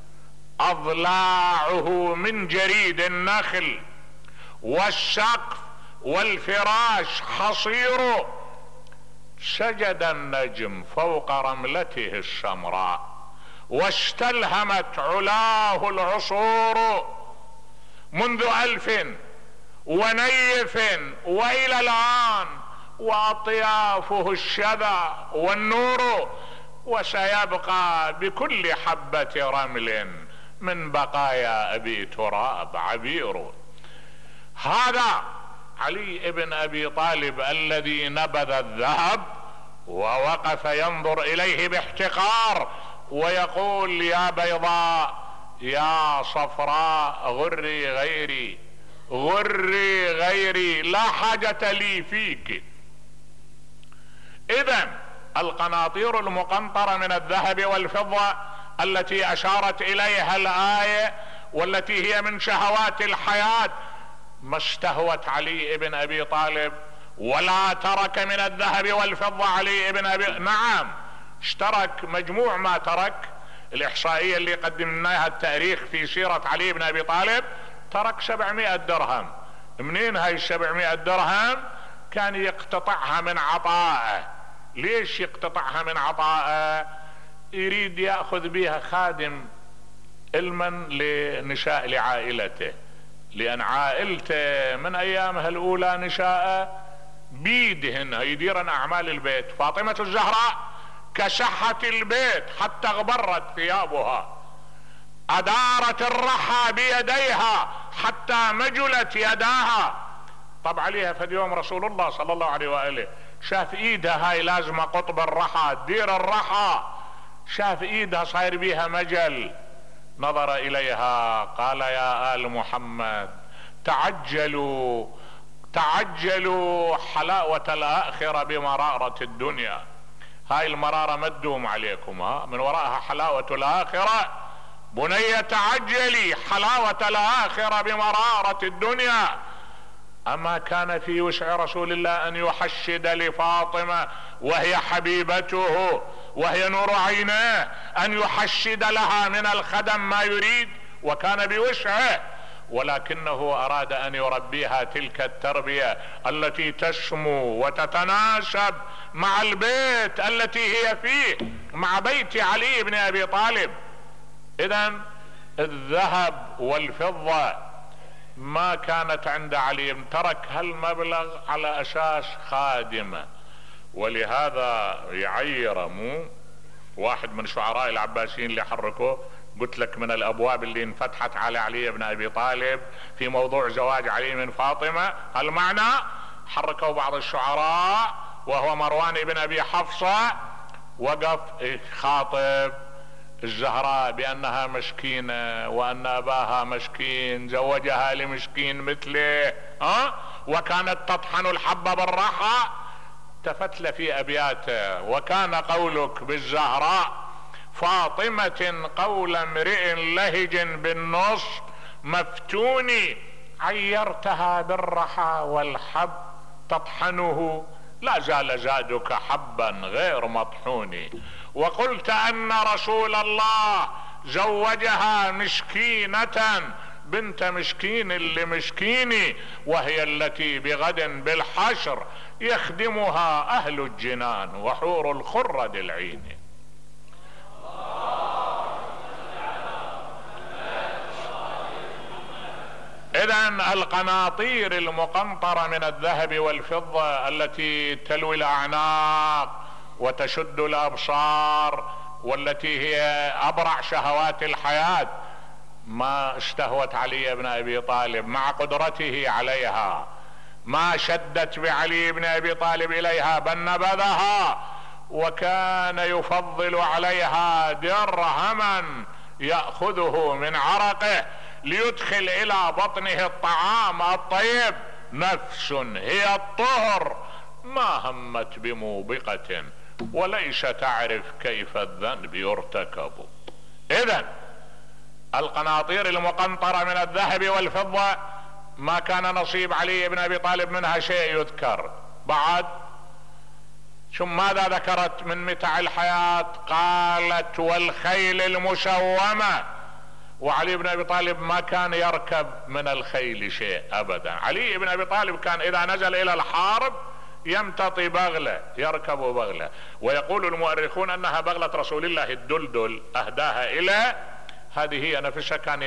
Speaker 1: اضلاعه من جريد النخل والسقف والفراش حصير، سجد النجم فوق رملته السمراء واستلهمت علاه العصور، منذ الف ونيف والى الان واطيافه الشذا والنور، وسيبقى بكل حبة رمل من بقايا ابي تراب عبير. هذا علي بن ابي طالب الذي نبذ الذهب ووقف ينظر اليه باحتقار ويقول يا بيضاء يا صفراء غري غيري، غري غيري، لا حاجة لي فيك. اذن القناطير المقنطرة من الذهب والفضة التي اشارت اليها الآية والتي هي من شهوات الحياة ما استهوت علي بن ابي طالب، ولا ترك من الذهب والفضة علي بن ابي، نعم اشترك مجموع ما ترك. الاحصائية اللي قدمناها التاريخ في سيرة علي بن ابي طالب ترك سبعمائة درهم. منين هاي السبعمائة درهم؟ كان يقتطعها من عطائه. ليش يقتطعها من عطائه؟ يريد يأخذ بها خادم علما لنشاء لعائلته، لأن عائلته من أيامها الأولى نشاء بيدهن يديرن أعمال البيت. فاطمة الزهراء كسحت البيت حتى اغبرت ثيابها، أدارت الرحى بيديها حتى مجلت يداها. طب عليها في يوم رسول الله صلى الله عليه وآله شاف ايدها هاي لازمة قطب الرحى تدير الرحى، شاف ايدها صاير بيها مجل، نظر اليها قال يا آل محمد تعجلوا تعجلوا حلاوة الآخرة بمرارة الدنيا. هاي المرارة ما تدوم عليكم، ها من وراءها حلاوة الآخرة. بني تعجلي حلاوة الآخرة بمرارة الدنيا. أما كان في وسع رسول الله أن يحشد لفاطمة وهي حبيبته وهي نور عيناه، أن يحشد لها من الخدم ما يريد، وكان بوسعه، ولكنه أراد أن يربيها تلك التربية التي تسمو وتتناسب مع البيت التي هي فيه، مع بيت علي بن أبي طالب. إذن الذهب والفضة ما كانت عند علي، ترك هالمبلغ على أساس خادمة. ولهذا يعير مو واحد من شعراء العباسيين اللي حركوه، قلت لك من الابواب اللي انفتحت على علي بن ابي طالب في موضوع زواج علي من فاطمة، المعنى حركوا بعض الشعراء وهو مروان بن ابي حفصة، وقف خاطب الزهراء بانها مسكينة وان اباها مسكين زوجها لمسكين مثله، ها وكانت تطحن الحب بالرحى. تفتل في ابياته وكان قولك بالزهراء فاطمة قول امرئ لهج بالنص مفتوني، عيرتها بالرحى والحب تطحنه لا زال زادك حبا غير مطحون، وقلت ان رسول الله زوجها مسكينة بنت مسكين لمسكين، وهي التي بغد بالحشر يخدمها اهل الجنان وحور الخرد العين. اذن القناطير المقنطرة من الذهب والفضة التي تلوي الاعناق وتشد الابصار والتي هي ابرع شهوات الحياة ما استهوت علي بن ابي طالب مع قدرته عليها، ما شدت بعلي بن ابي طالب اليها بل نبذها، وكان يفضل عليها درهما يأخذه من عرقه ليدخل الى بطنه الطعام الطيب. نفس هي الطهر ما همت بموبقة وليس تعرف كيف الذنب يرتكب. اذن القناطير المقنطرة من الذهب والفضة ما كان نصيب علي بن ابي طالب منها شيء يذكر. بعد ثم ماذا ذكرت من متاع الحياة؟ قالت والخيل المسومة. وعلي بن ابي طالب ما كان يركب من الخيل شيء ابدا. علي بن ابي طالب كان اذا نزل الى الحرب يمتطي بغلة، يركب بغلة، ويقول المؤرخون انها بغلة رسول الله الدلدل اهداها الى، هذه هي نفسها كان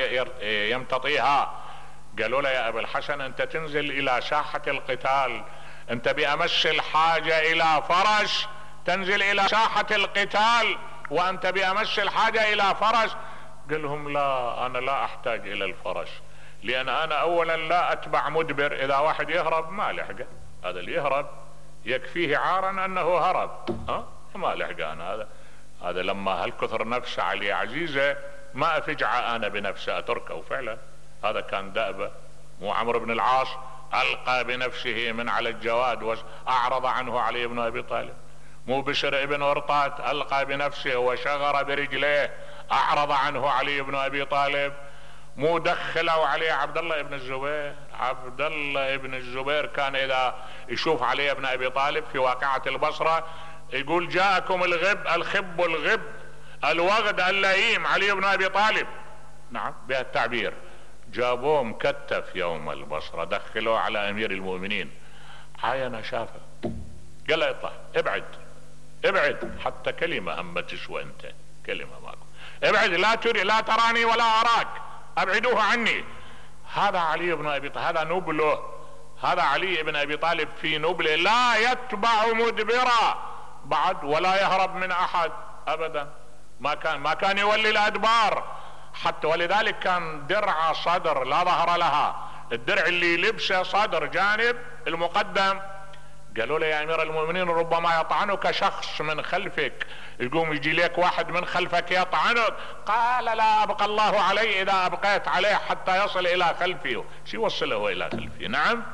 Speaker 1: يمتطيها. قالوا له يا ابا الحسن انت تنزل الى ساحة القتال، انت بامس الحاجة الى فرس، تنزل الى ساحة القتال وانت بامس الحاجة الى فرس. قال لهم لا، انا لا احتاج الى الفرس، لان انا اولا لا اتبع مدبر، اذا واحد يهرب ما لحقه، هذا اللي يهرب يكفيه عارا انه هرب، ها ما لحقه انا. هذا هذا لما هالكثر نفسه علي عزيزة ما افجع انا بنفسه اتركه. وفعلا هذا كان دأبه. مو عمرو بن العاص القى بنفسه من على الجواد واعرض عنه علي بن ابي طالب. مو بشر ابن ورطات القى بنفسه وشغر برجليه اعرض عنه علي بن ابي طالب. مو دخلوا عليه عبد الله بن الزبير. عبد الله بن الزبير كان اذا يشوف علي بن ابي طالب في واقعة البصرة يقول جاءكم الغب الخب الغب الوغد اللئيم علي بن ابي طالب، نعم بهالتعبير. جابوه مكتف يوم البصرة، دخلوه على امير المؤمنين، عاين شافه قال له اطلع ابعد ابعد، حتى كلمة هم تسوى انت، كلمة ماكو، ابعد لا تري لا تراني ولا اراك، ابعدوه عني. هذا علي بن ابي طالب، هذا نبله، هذا علي بن ابي طالب في نبله، لا يتبع مدبرا بعد ولا يهرب من احد ابدا، ما كان ما كان يولي الادبار حتى. ولذلك كان درع صدر لا ظهر لها، الدرع اللي لبسه صدر جانب المقدم. قالوا له يا امير المؤمنين ربما يطعنك شخص من خلفك، يقوم يجي لك واحد من خلفك يطعنك. قال لا ابقى الله علي اذا ابقيت عليه حتى يصل الى خلفي. شو يوصله الى خلفي؟ نعم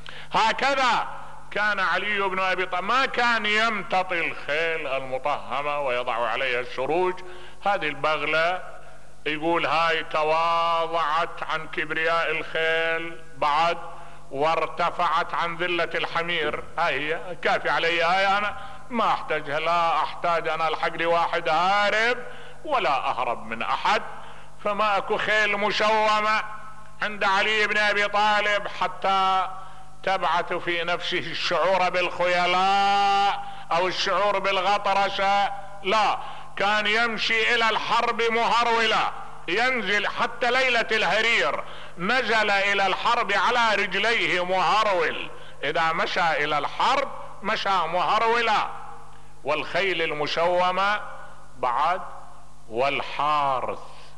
Speaker 1: هكذا كان علي بن ابي طالب، ما كان يمتطي الخيل المطهمة ويضع عليها السروج. هذه البغلة يقول هاي تواضعت عن كبرياء الخيل بعد وارتفعت عن ذلة الحمير. هاي هي كافي علي، هاي انا ما احتاجها، لا احتاج انا الحق لي واحد هارب ولا اهرب من احد. فما اكو خيل مشومة عند علي بن ابي طالب حتى تبعث في نفسه الشعور بالخيلاء او الشعور بالغطرسة. لا، كان يمشي الى الحرب مهرولا، ينزل حتى ليلة الهرير نزل الى الحرب على رجليه مهرول، اذا مشى الى الحرب مشى مهرولا. والخيل المشومة بعد والحارث.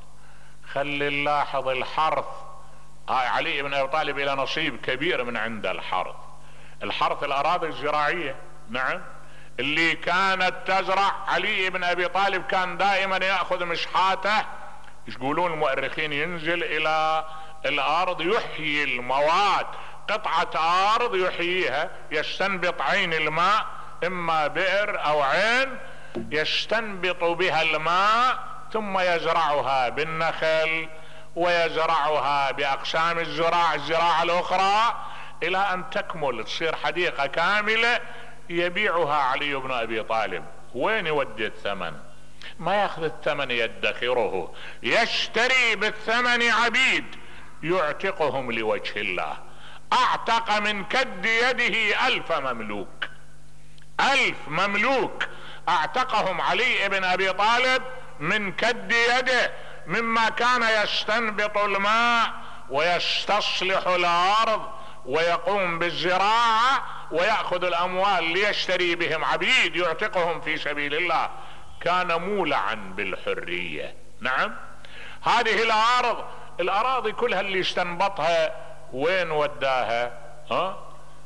Speaker 1: خلي نلاحظ الحرث، هاي علي بن ابي طالب الى نصيب كبير من عند الحرث. الحرث الاراضي الزراعية، نعم، اللي كانت تزرع. علي بن ابي طالب كان دائما يأخذ مشحاته، يقولون المؤرخين ينزل الى الارض يحيي المواد، قطعة ارض يحييها، يستنبط عين الماء، اما بئر او عين، يستنبط بها الماء ثم يزرعها بالنخل ويزرعها باقسام الزراع الزراعة الاخرى الى ان تكمل تصير حديقة كاملة يبيعها علي بن ابي طالب. وين يودي الثمن؟ ما ياخذ الثمن يدخره، يشتري بالثمن عبيد يعتقهم لوجه الله. اعتق من كد يده الف مملوك، الف مملوك اعتقهم علي بن ابي طالب من كد يده، مما كان يستنبط الماء ويستصلح الارض ويقوم بالزراعة ويأخذ الاموال ليشتري بهم عبيد يعتقهم في سبيل الله. كان مولعا بالحرية. نعم، هذه الارض الاراضي كلها اللي استنبطها وين وداها؟ ها؟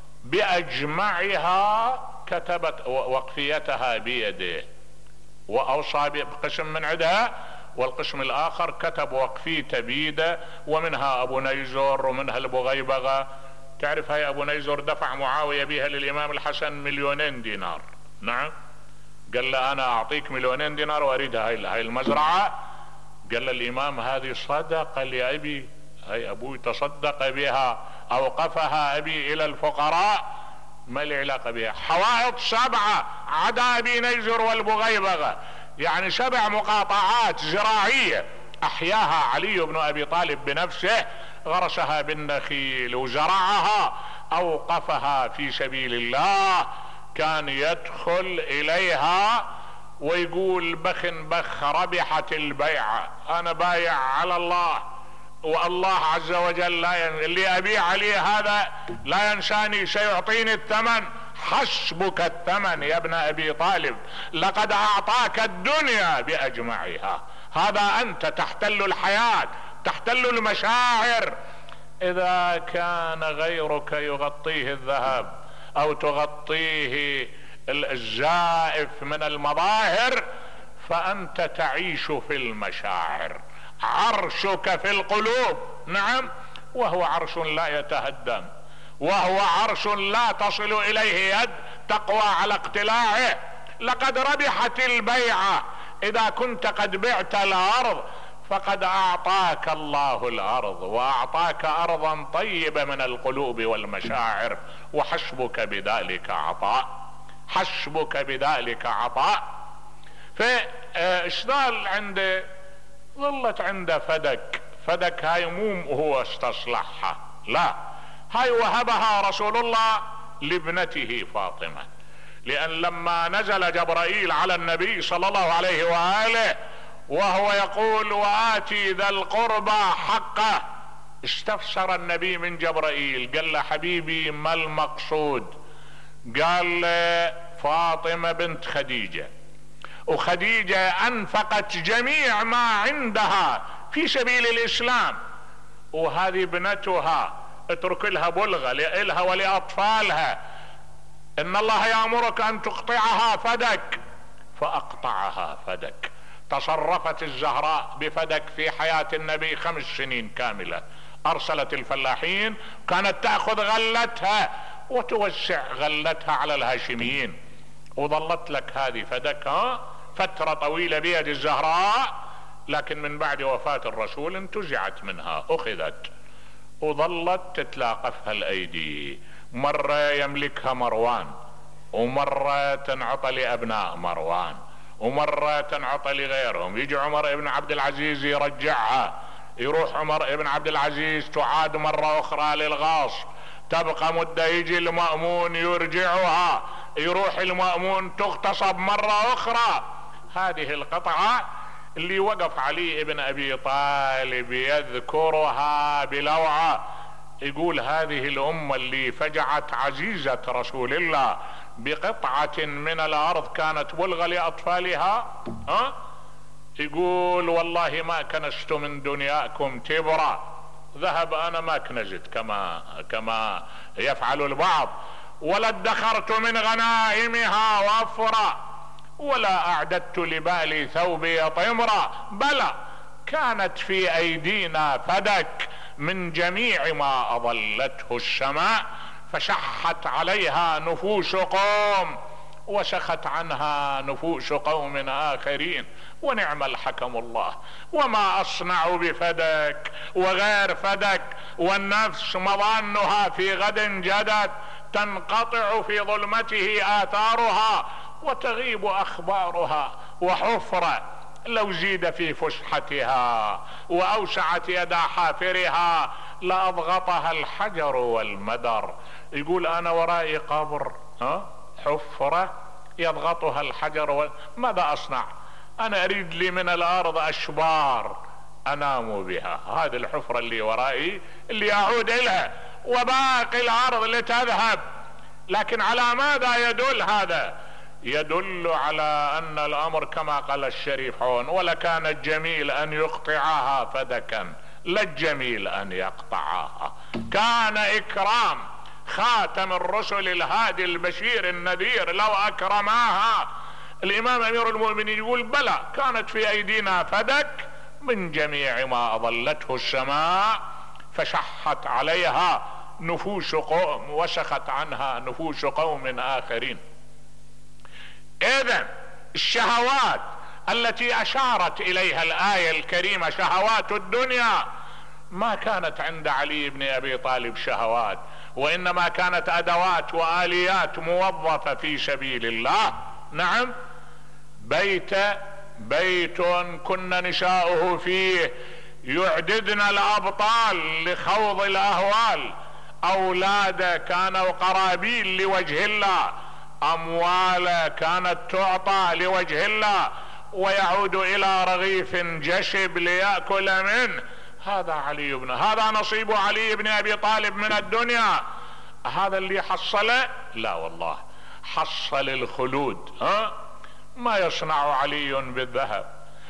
Speaker 1: باجمعها كتبت وقفيتها بيده واوصى بقسم من عندها، والقسم الاخر كتب وقفيته بيده، ومنها ابو نيزر ومنها البغيبغة. تعرف هاي ابو نيزر دفع معاوية بها للامام الحسن مليونين دينار. نعم، قال له انا اعطيك مليونين دينار واريد هاي هاي المزرعة. قال له الامام هذه صدقة لابي، هاي ابوي تصدق بها، اوقفها ابي الى الفقراء، ما لي علاقة بها. حوائط سبعة عدا ابي نيزر والبغيبغة، يعني سبع مقاطعات زراعية احياها علي بن ابي طالب بنفسه، غرسها بالنخيل وزرعها، اوقفها في سبيل الله. كان يدخل اليها ويقول بخ بخ ربحت البيعة، انا بايع على الله، والله عز وجل لا ين... اللي ابيع عليه هذا لا ينساني، سيعطيني الثمن. حسبك الثمن يا ابن ابي طالب، لقد اعطاك الدنيا باجمعها، هذا انت تحتل الحياة، تحتل المشاعر. اذا كان غيرك يغطيه الذهب او تغطيه الزائف من المظاهر، فانت تعيش في المشاعر، عرشك في القلوب. نعم، وهو عرش لا يتهدم، وهو عرش لا تصل اليه يد تقوى على اقتلاعه. لقد ربحت البيعة، اذا كنت قد بعت الارض فقد اعطاك الله الارض، واعطاك ارضا طيبة من القلوب والمشاعر، وحسبك بذلك عطاء، حسبك بذلك عطاء. فاشتغل عند ظلت عنده فدك، فدك هاي مو هو استصلحها، لا، هاي وهبها رسول الله لابنته فاطمة، لأن لما نزل جبرائيل على النبي صلى الله عليه وآله وهو يقول وآتي ذا القربى حقه، استفسر النبي من جبرائيل، قال له حبيبي ما المقصود؟ قال له فاطمة بنت خديجة، وخديجة أنفقت جميع ما عندها في سبيل الإسلام، وهذه ابنتها اترك لها بلغة لها ولأطفالها، إن الله يأمرك أن تقطعها فدك، فأقطعها فدك. تصرفت الزهراء بفدك في حياة النبي خمس سنين كاملة، أرسلت الفلاحين، كانت تأخذ غلتها وتوسع غلتها على الهاشميين، وظلت لك هذه فدك ها فترة طويلة بيد الزهراء، لكن من بعد وفاة الرسول انتزعت منها، أخذت وظلت تتلاقفها الأيدي، مرة يملكها مروان، ومرة تنعطى لأبناء مروان، ومرة تنعطى لغيرهم، يجي عمر بن عبد العزيز يرجعها، يروح عمر بن عبد العزيز تعاد مرة أخرى للغاص، تبقى مدة، يجي المأمون يرجعها، يروح المأمون تغتصب مرة أخرى. هذه القطعة اللي وقف علي ابن أبي طالب يذكرها بلوعة، يقول هذه الأمة اللي فجعت عزيزة رسول الله بقطعة من الأرض كانت بلغة لأطفالها، ها؟ يقول والله ما كنست من دنياكم تبرا، ذهب أنا ما كنزت كما كما يفعل البعض، ولا ادخرت من غنائمها وفرا، ولا أعددت لبالي ثوبي طمرا، بلى كانت في أيدينا فدك من جميع ما أظلته السماء، فشحت عليها نفوس قوم وسخت عنها نفوس قوم آخرين، ونعم الحكم الله. وما أصنع بفدك وغير فدك، والنفس مظانها في غد جدت، تنقطع في ظلمته آثارها وتغيب أخبارها، وحفرة لو زيد في فسحتها وأوسعت يد حافرها لأضغطها الحجر والمدر. يقول أنا ورائي قبر، ها؟ حفرة يضغطها الحجر و... ماذا أصنع؟ أنا أريد لي من الأرض أشبار أنام بها، هذه الحفرة اللي ورائي اللي أعود إليها، وباقي الأرض لتذهب. لكن على ماذا يدل هذا؟ يدل على أن الأمر كما قال الشريف عون، ولكان الجميل أن يقطعها فدكا للجميل ان يقطعها. كان اكرام خاتم الرسل الهادي البشير النذير لو اكرماها. الامام امير المؤمنين يقول بلى كانت في ايدينا فدك من جميع ما اظلته السماء فشحت عليها نفوس قوم وسخت عنها نفوس قوم اخرين. اذن الشهوات التي اشارت اليها الايه الكريمه شهوات الدنيا ما كانت عند علي بن ابي طالب شهوات، وانما كانت ادوات واليات موظفه في سبيل الله. نعم، بيت بيت كنا نشاؤه فيه، يعددنا الابطال لخوض الاهوال، اولاد كانوا قرابيل لوجه الله، اموال كانت تعطى لوجه الله، ويعود الى رغيف جشب ليأكل منه. هذا علي بن هذا نصيب علي بن ابي طالب من الدنيا. هذا اللي حصله؟ لا والله، حصل الخلود. ها ما يصنع علي بالذهب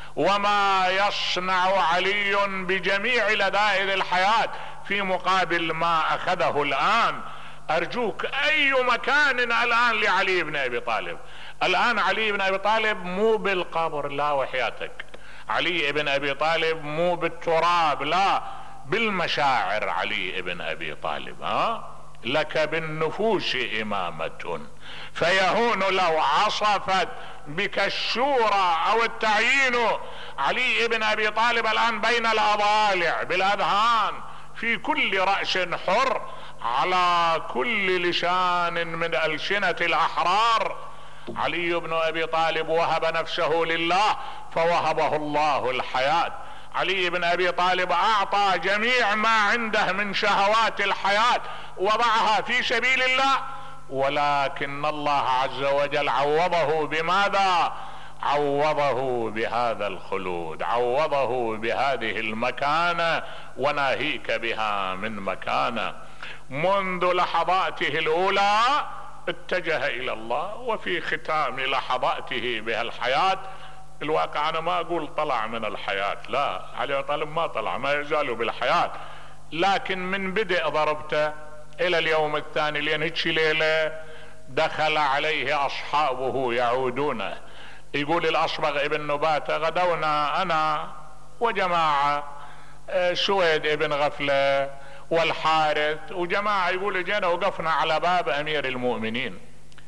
Speaker 1: وما يصنع علي بجميع لذائذ الحياة في مقابل ما اخذه الان. ارجوك اي مكان الان لعلي بن ابي طالب؟ الان علي بن ابي طالب مو بالقبر، لا وحياتك، علي بن ابي طالب مو بالتراب، لا، بالمشاعر علي بن ابي طالب. ها لك بالنفوس امامة فيهون لو عصفت بك الشورى او التعيين. علي بن ابي طالب الان بين الاضالع بالاذهان، في كل رأس حر، على كل لسان من ألسنة الأحرار. علي بن أبي طالب وهب نفسه لله فوهبه الله الحياة. علي بن أبي طالب أعطى جميع ما عنده من شهوات الحياة وضعها في سبيل الله، ولكن الله عز وجل عوضه بماذا؟ عوضه بهذا الخلود، عوضه بهذه المكانة، وناهيك بها من مكانة. منذ لحظاته الأولى اتجه إلى الله، وفي ختام لحظاته بها الحياة. الواقع أنا ما أقول طلع من الحياة، لا، علي طالب ما طلع، ما يزال بالحياة، لكن من بدء ضربته إلى اليوم الثاني، لأن هيك ليلة دخل عليه أصحابه يعودون. يقول الأصبغ ابن نباتة غدونا أنا وجماعة، سويد ابن غفلة والحارث وجماعة، يقول جينا وقفنا على باب أمير المؤمنين.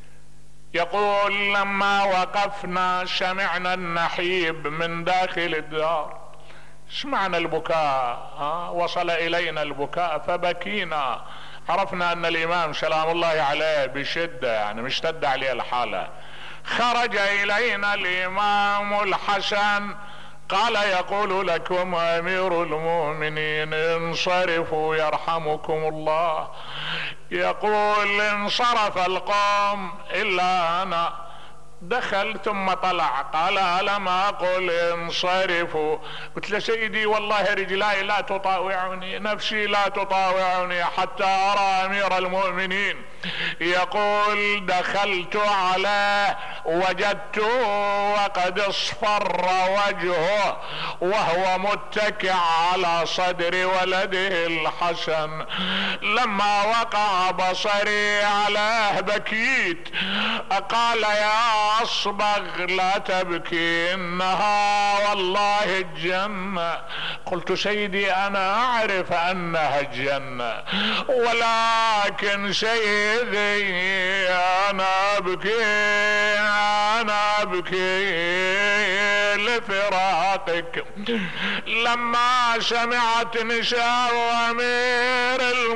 Speaker 1: يقول لما وقفنا سمعنا النحيب من داخل الدار، سمعنا البكاء، ها وصل إلينا البكاء فبكينا، عرفنا أن الإمام سلام الله عليه بشدة، يعني مشتد عليه الحالة. خرج إلينا الإمام الحسن قال يقول لكم أمير المؤمنين انصرفوا يرحمكم الله. يقول انصرف القوم إلا أنا، دخل ثم طلع قال ألم أقل انصرفوا؟ قلت له سيدي والله رجلاي لا تطاوعني، نفسي لا تطاوعني حتى أرى أمير المؤمنين. يقول دخلت عليه وجدت وقد اصفر وجهه وهو متكئ على صدر ولده الحسن. لما وقع بصري عليه بكيت. قال يا أصبغ لا تبكي إنها والله الجنة. قلت سيدي أنا أعرف أنها الجنة، ولكن سيدي أنا أبكي أنا أبكي لفراقك. لما سمعت نساء أمير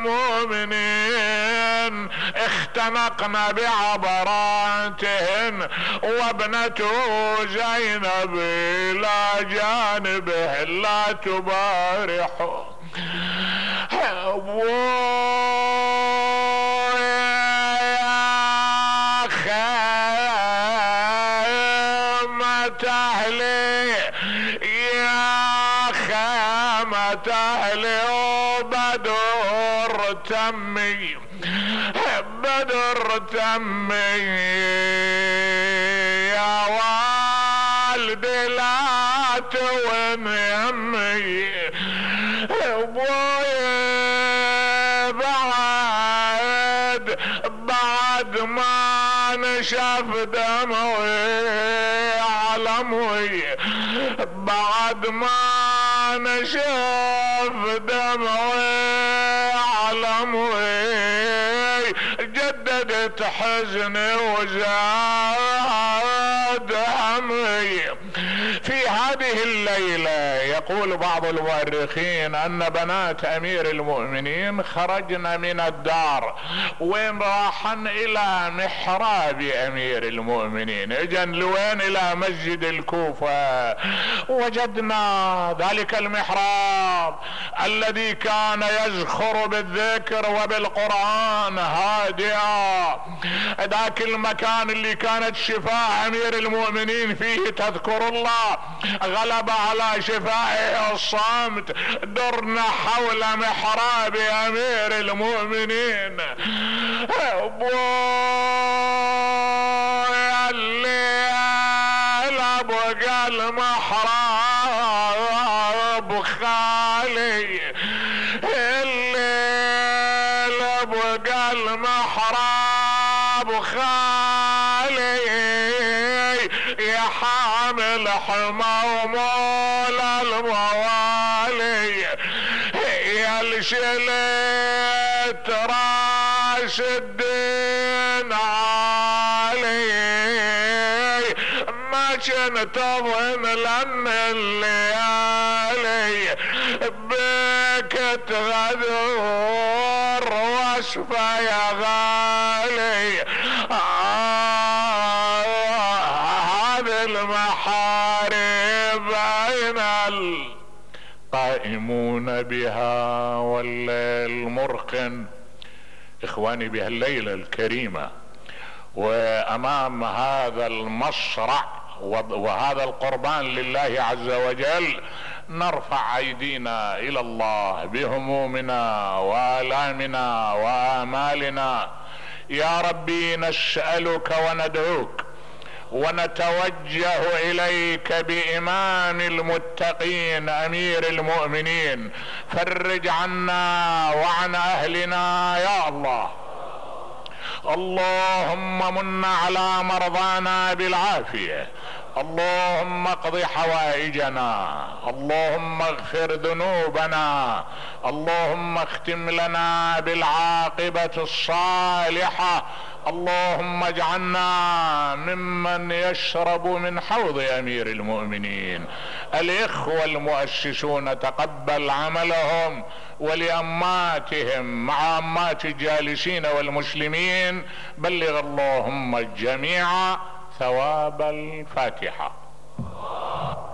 Speaker 1: المؤمنين اختنقن بعبراتهن، وابنته زينب إلى جانبه لا تبارحه. بدر تمي بدر تمي يا والدي لا توم يمي، بعد بعد ما نشف دموي علموي، بعد ما نشف دموي علموي، جددت حزني وزاد همي. في هذه الليلة يقول بعض المؤرخين ان بنات امير المؤمنين خرجن من الدار، وين راحن؟ الى محراب امير المؤمنين. اجن لوين؟ الى مسجد الكوفة. وجدنا ذلك المحراب الذي كان يزخر بالذكر وبالقرآن هادئا، ذاك المكان اللي كانت شفاء امير المؤمنين فيه تذكر الله، غلب على شفائه الصامت. درنا حول محراب امير المؤمنين، بويا الليل ابقى المحراب خالي، الليل ابقى المحراب خالي، يا حامل حمى ومولى الموالي، يا الشلت راس الدين علي، ما كنت اظن لان الليالي بك تغدر وصفه يا غالي. المحارب أين القائمون بها والليل مرق؟ إخواني بها الليلة الكريمة، وأمام هذا المصرع وهذا القربان لله عز وجل نرفع أيدينا إلى الله بهمومنا وآلامنا وآمالنا. يا ربي نسألك وندعوك ونتوجه اليك بامام المتقين امير المؤمنين، فرج عنا وعن اهلنا يا الله. اللهم من على مرضانا بالعافية، اللهم اقض حوائجنا، اللهم اغفر ذنوبنا، اللهم اختم لنا بالعاقبة الصالحة، اللهم اجعلنا ممن يشرب من حوض امير المؤمنين. الاخوة المؤسسون تقبل عملهم، ولأماتهم مع أمات الجالسين والمسلمين بلغ اللهم الجميع ثواب الفاتحة.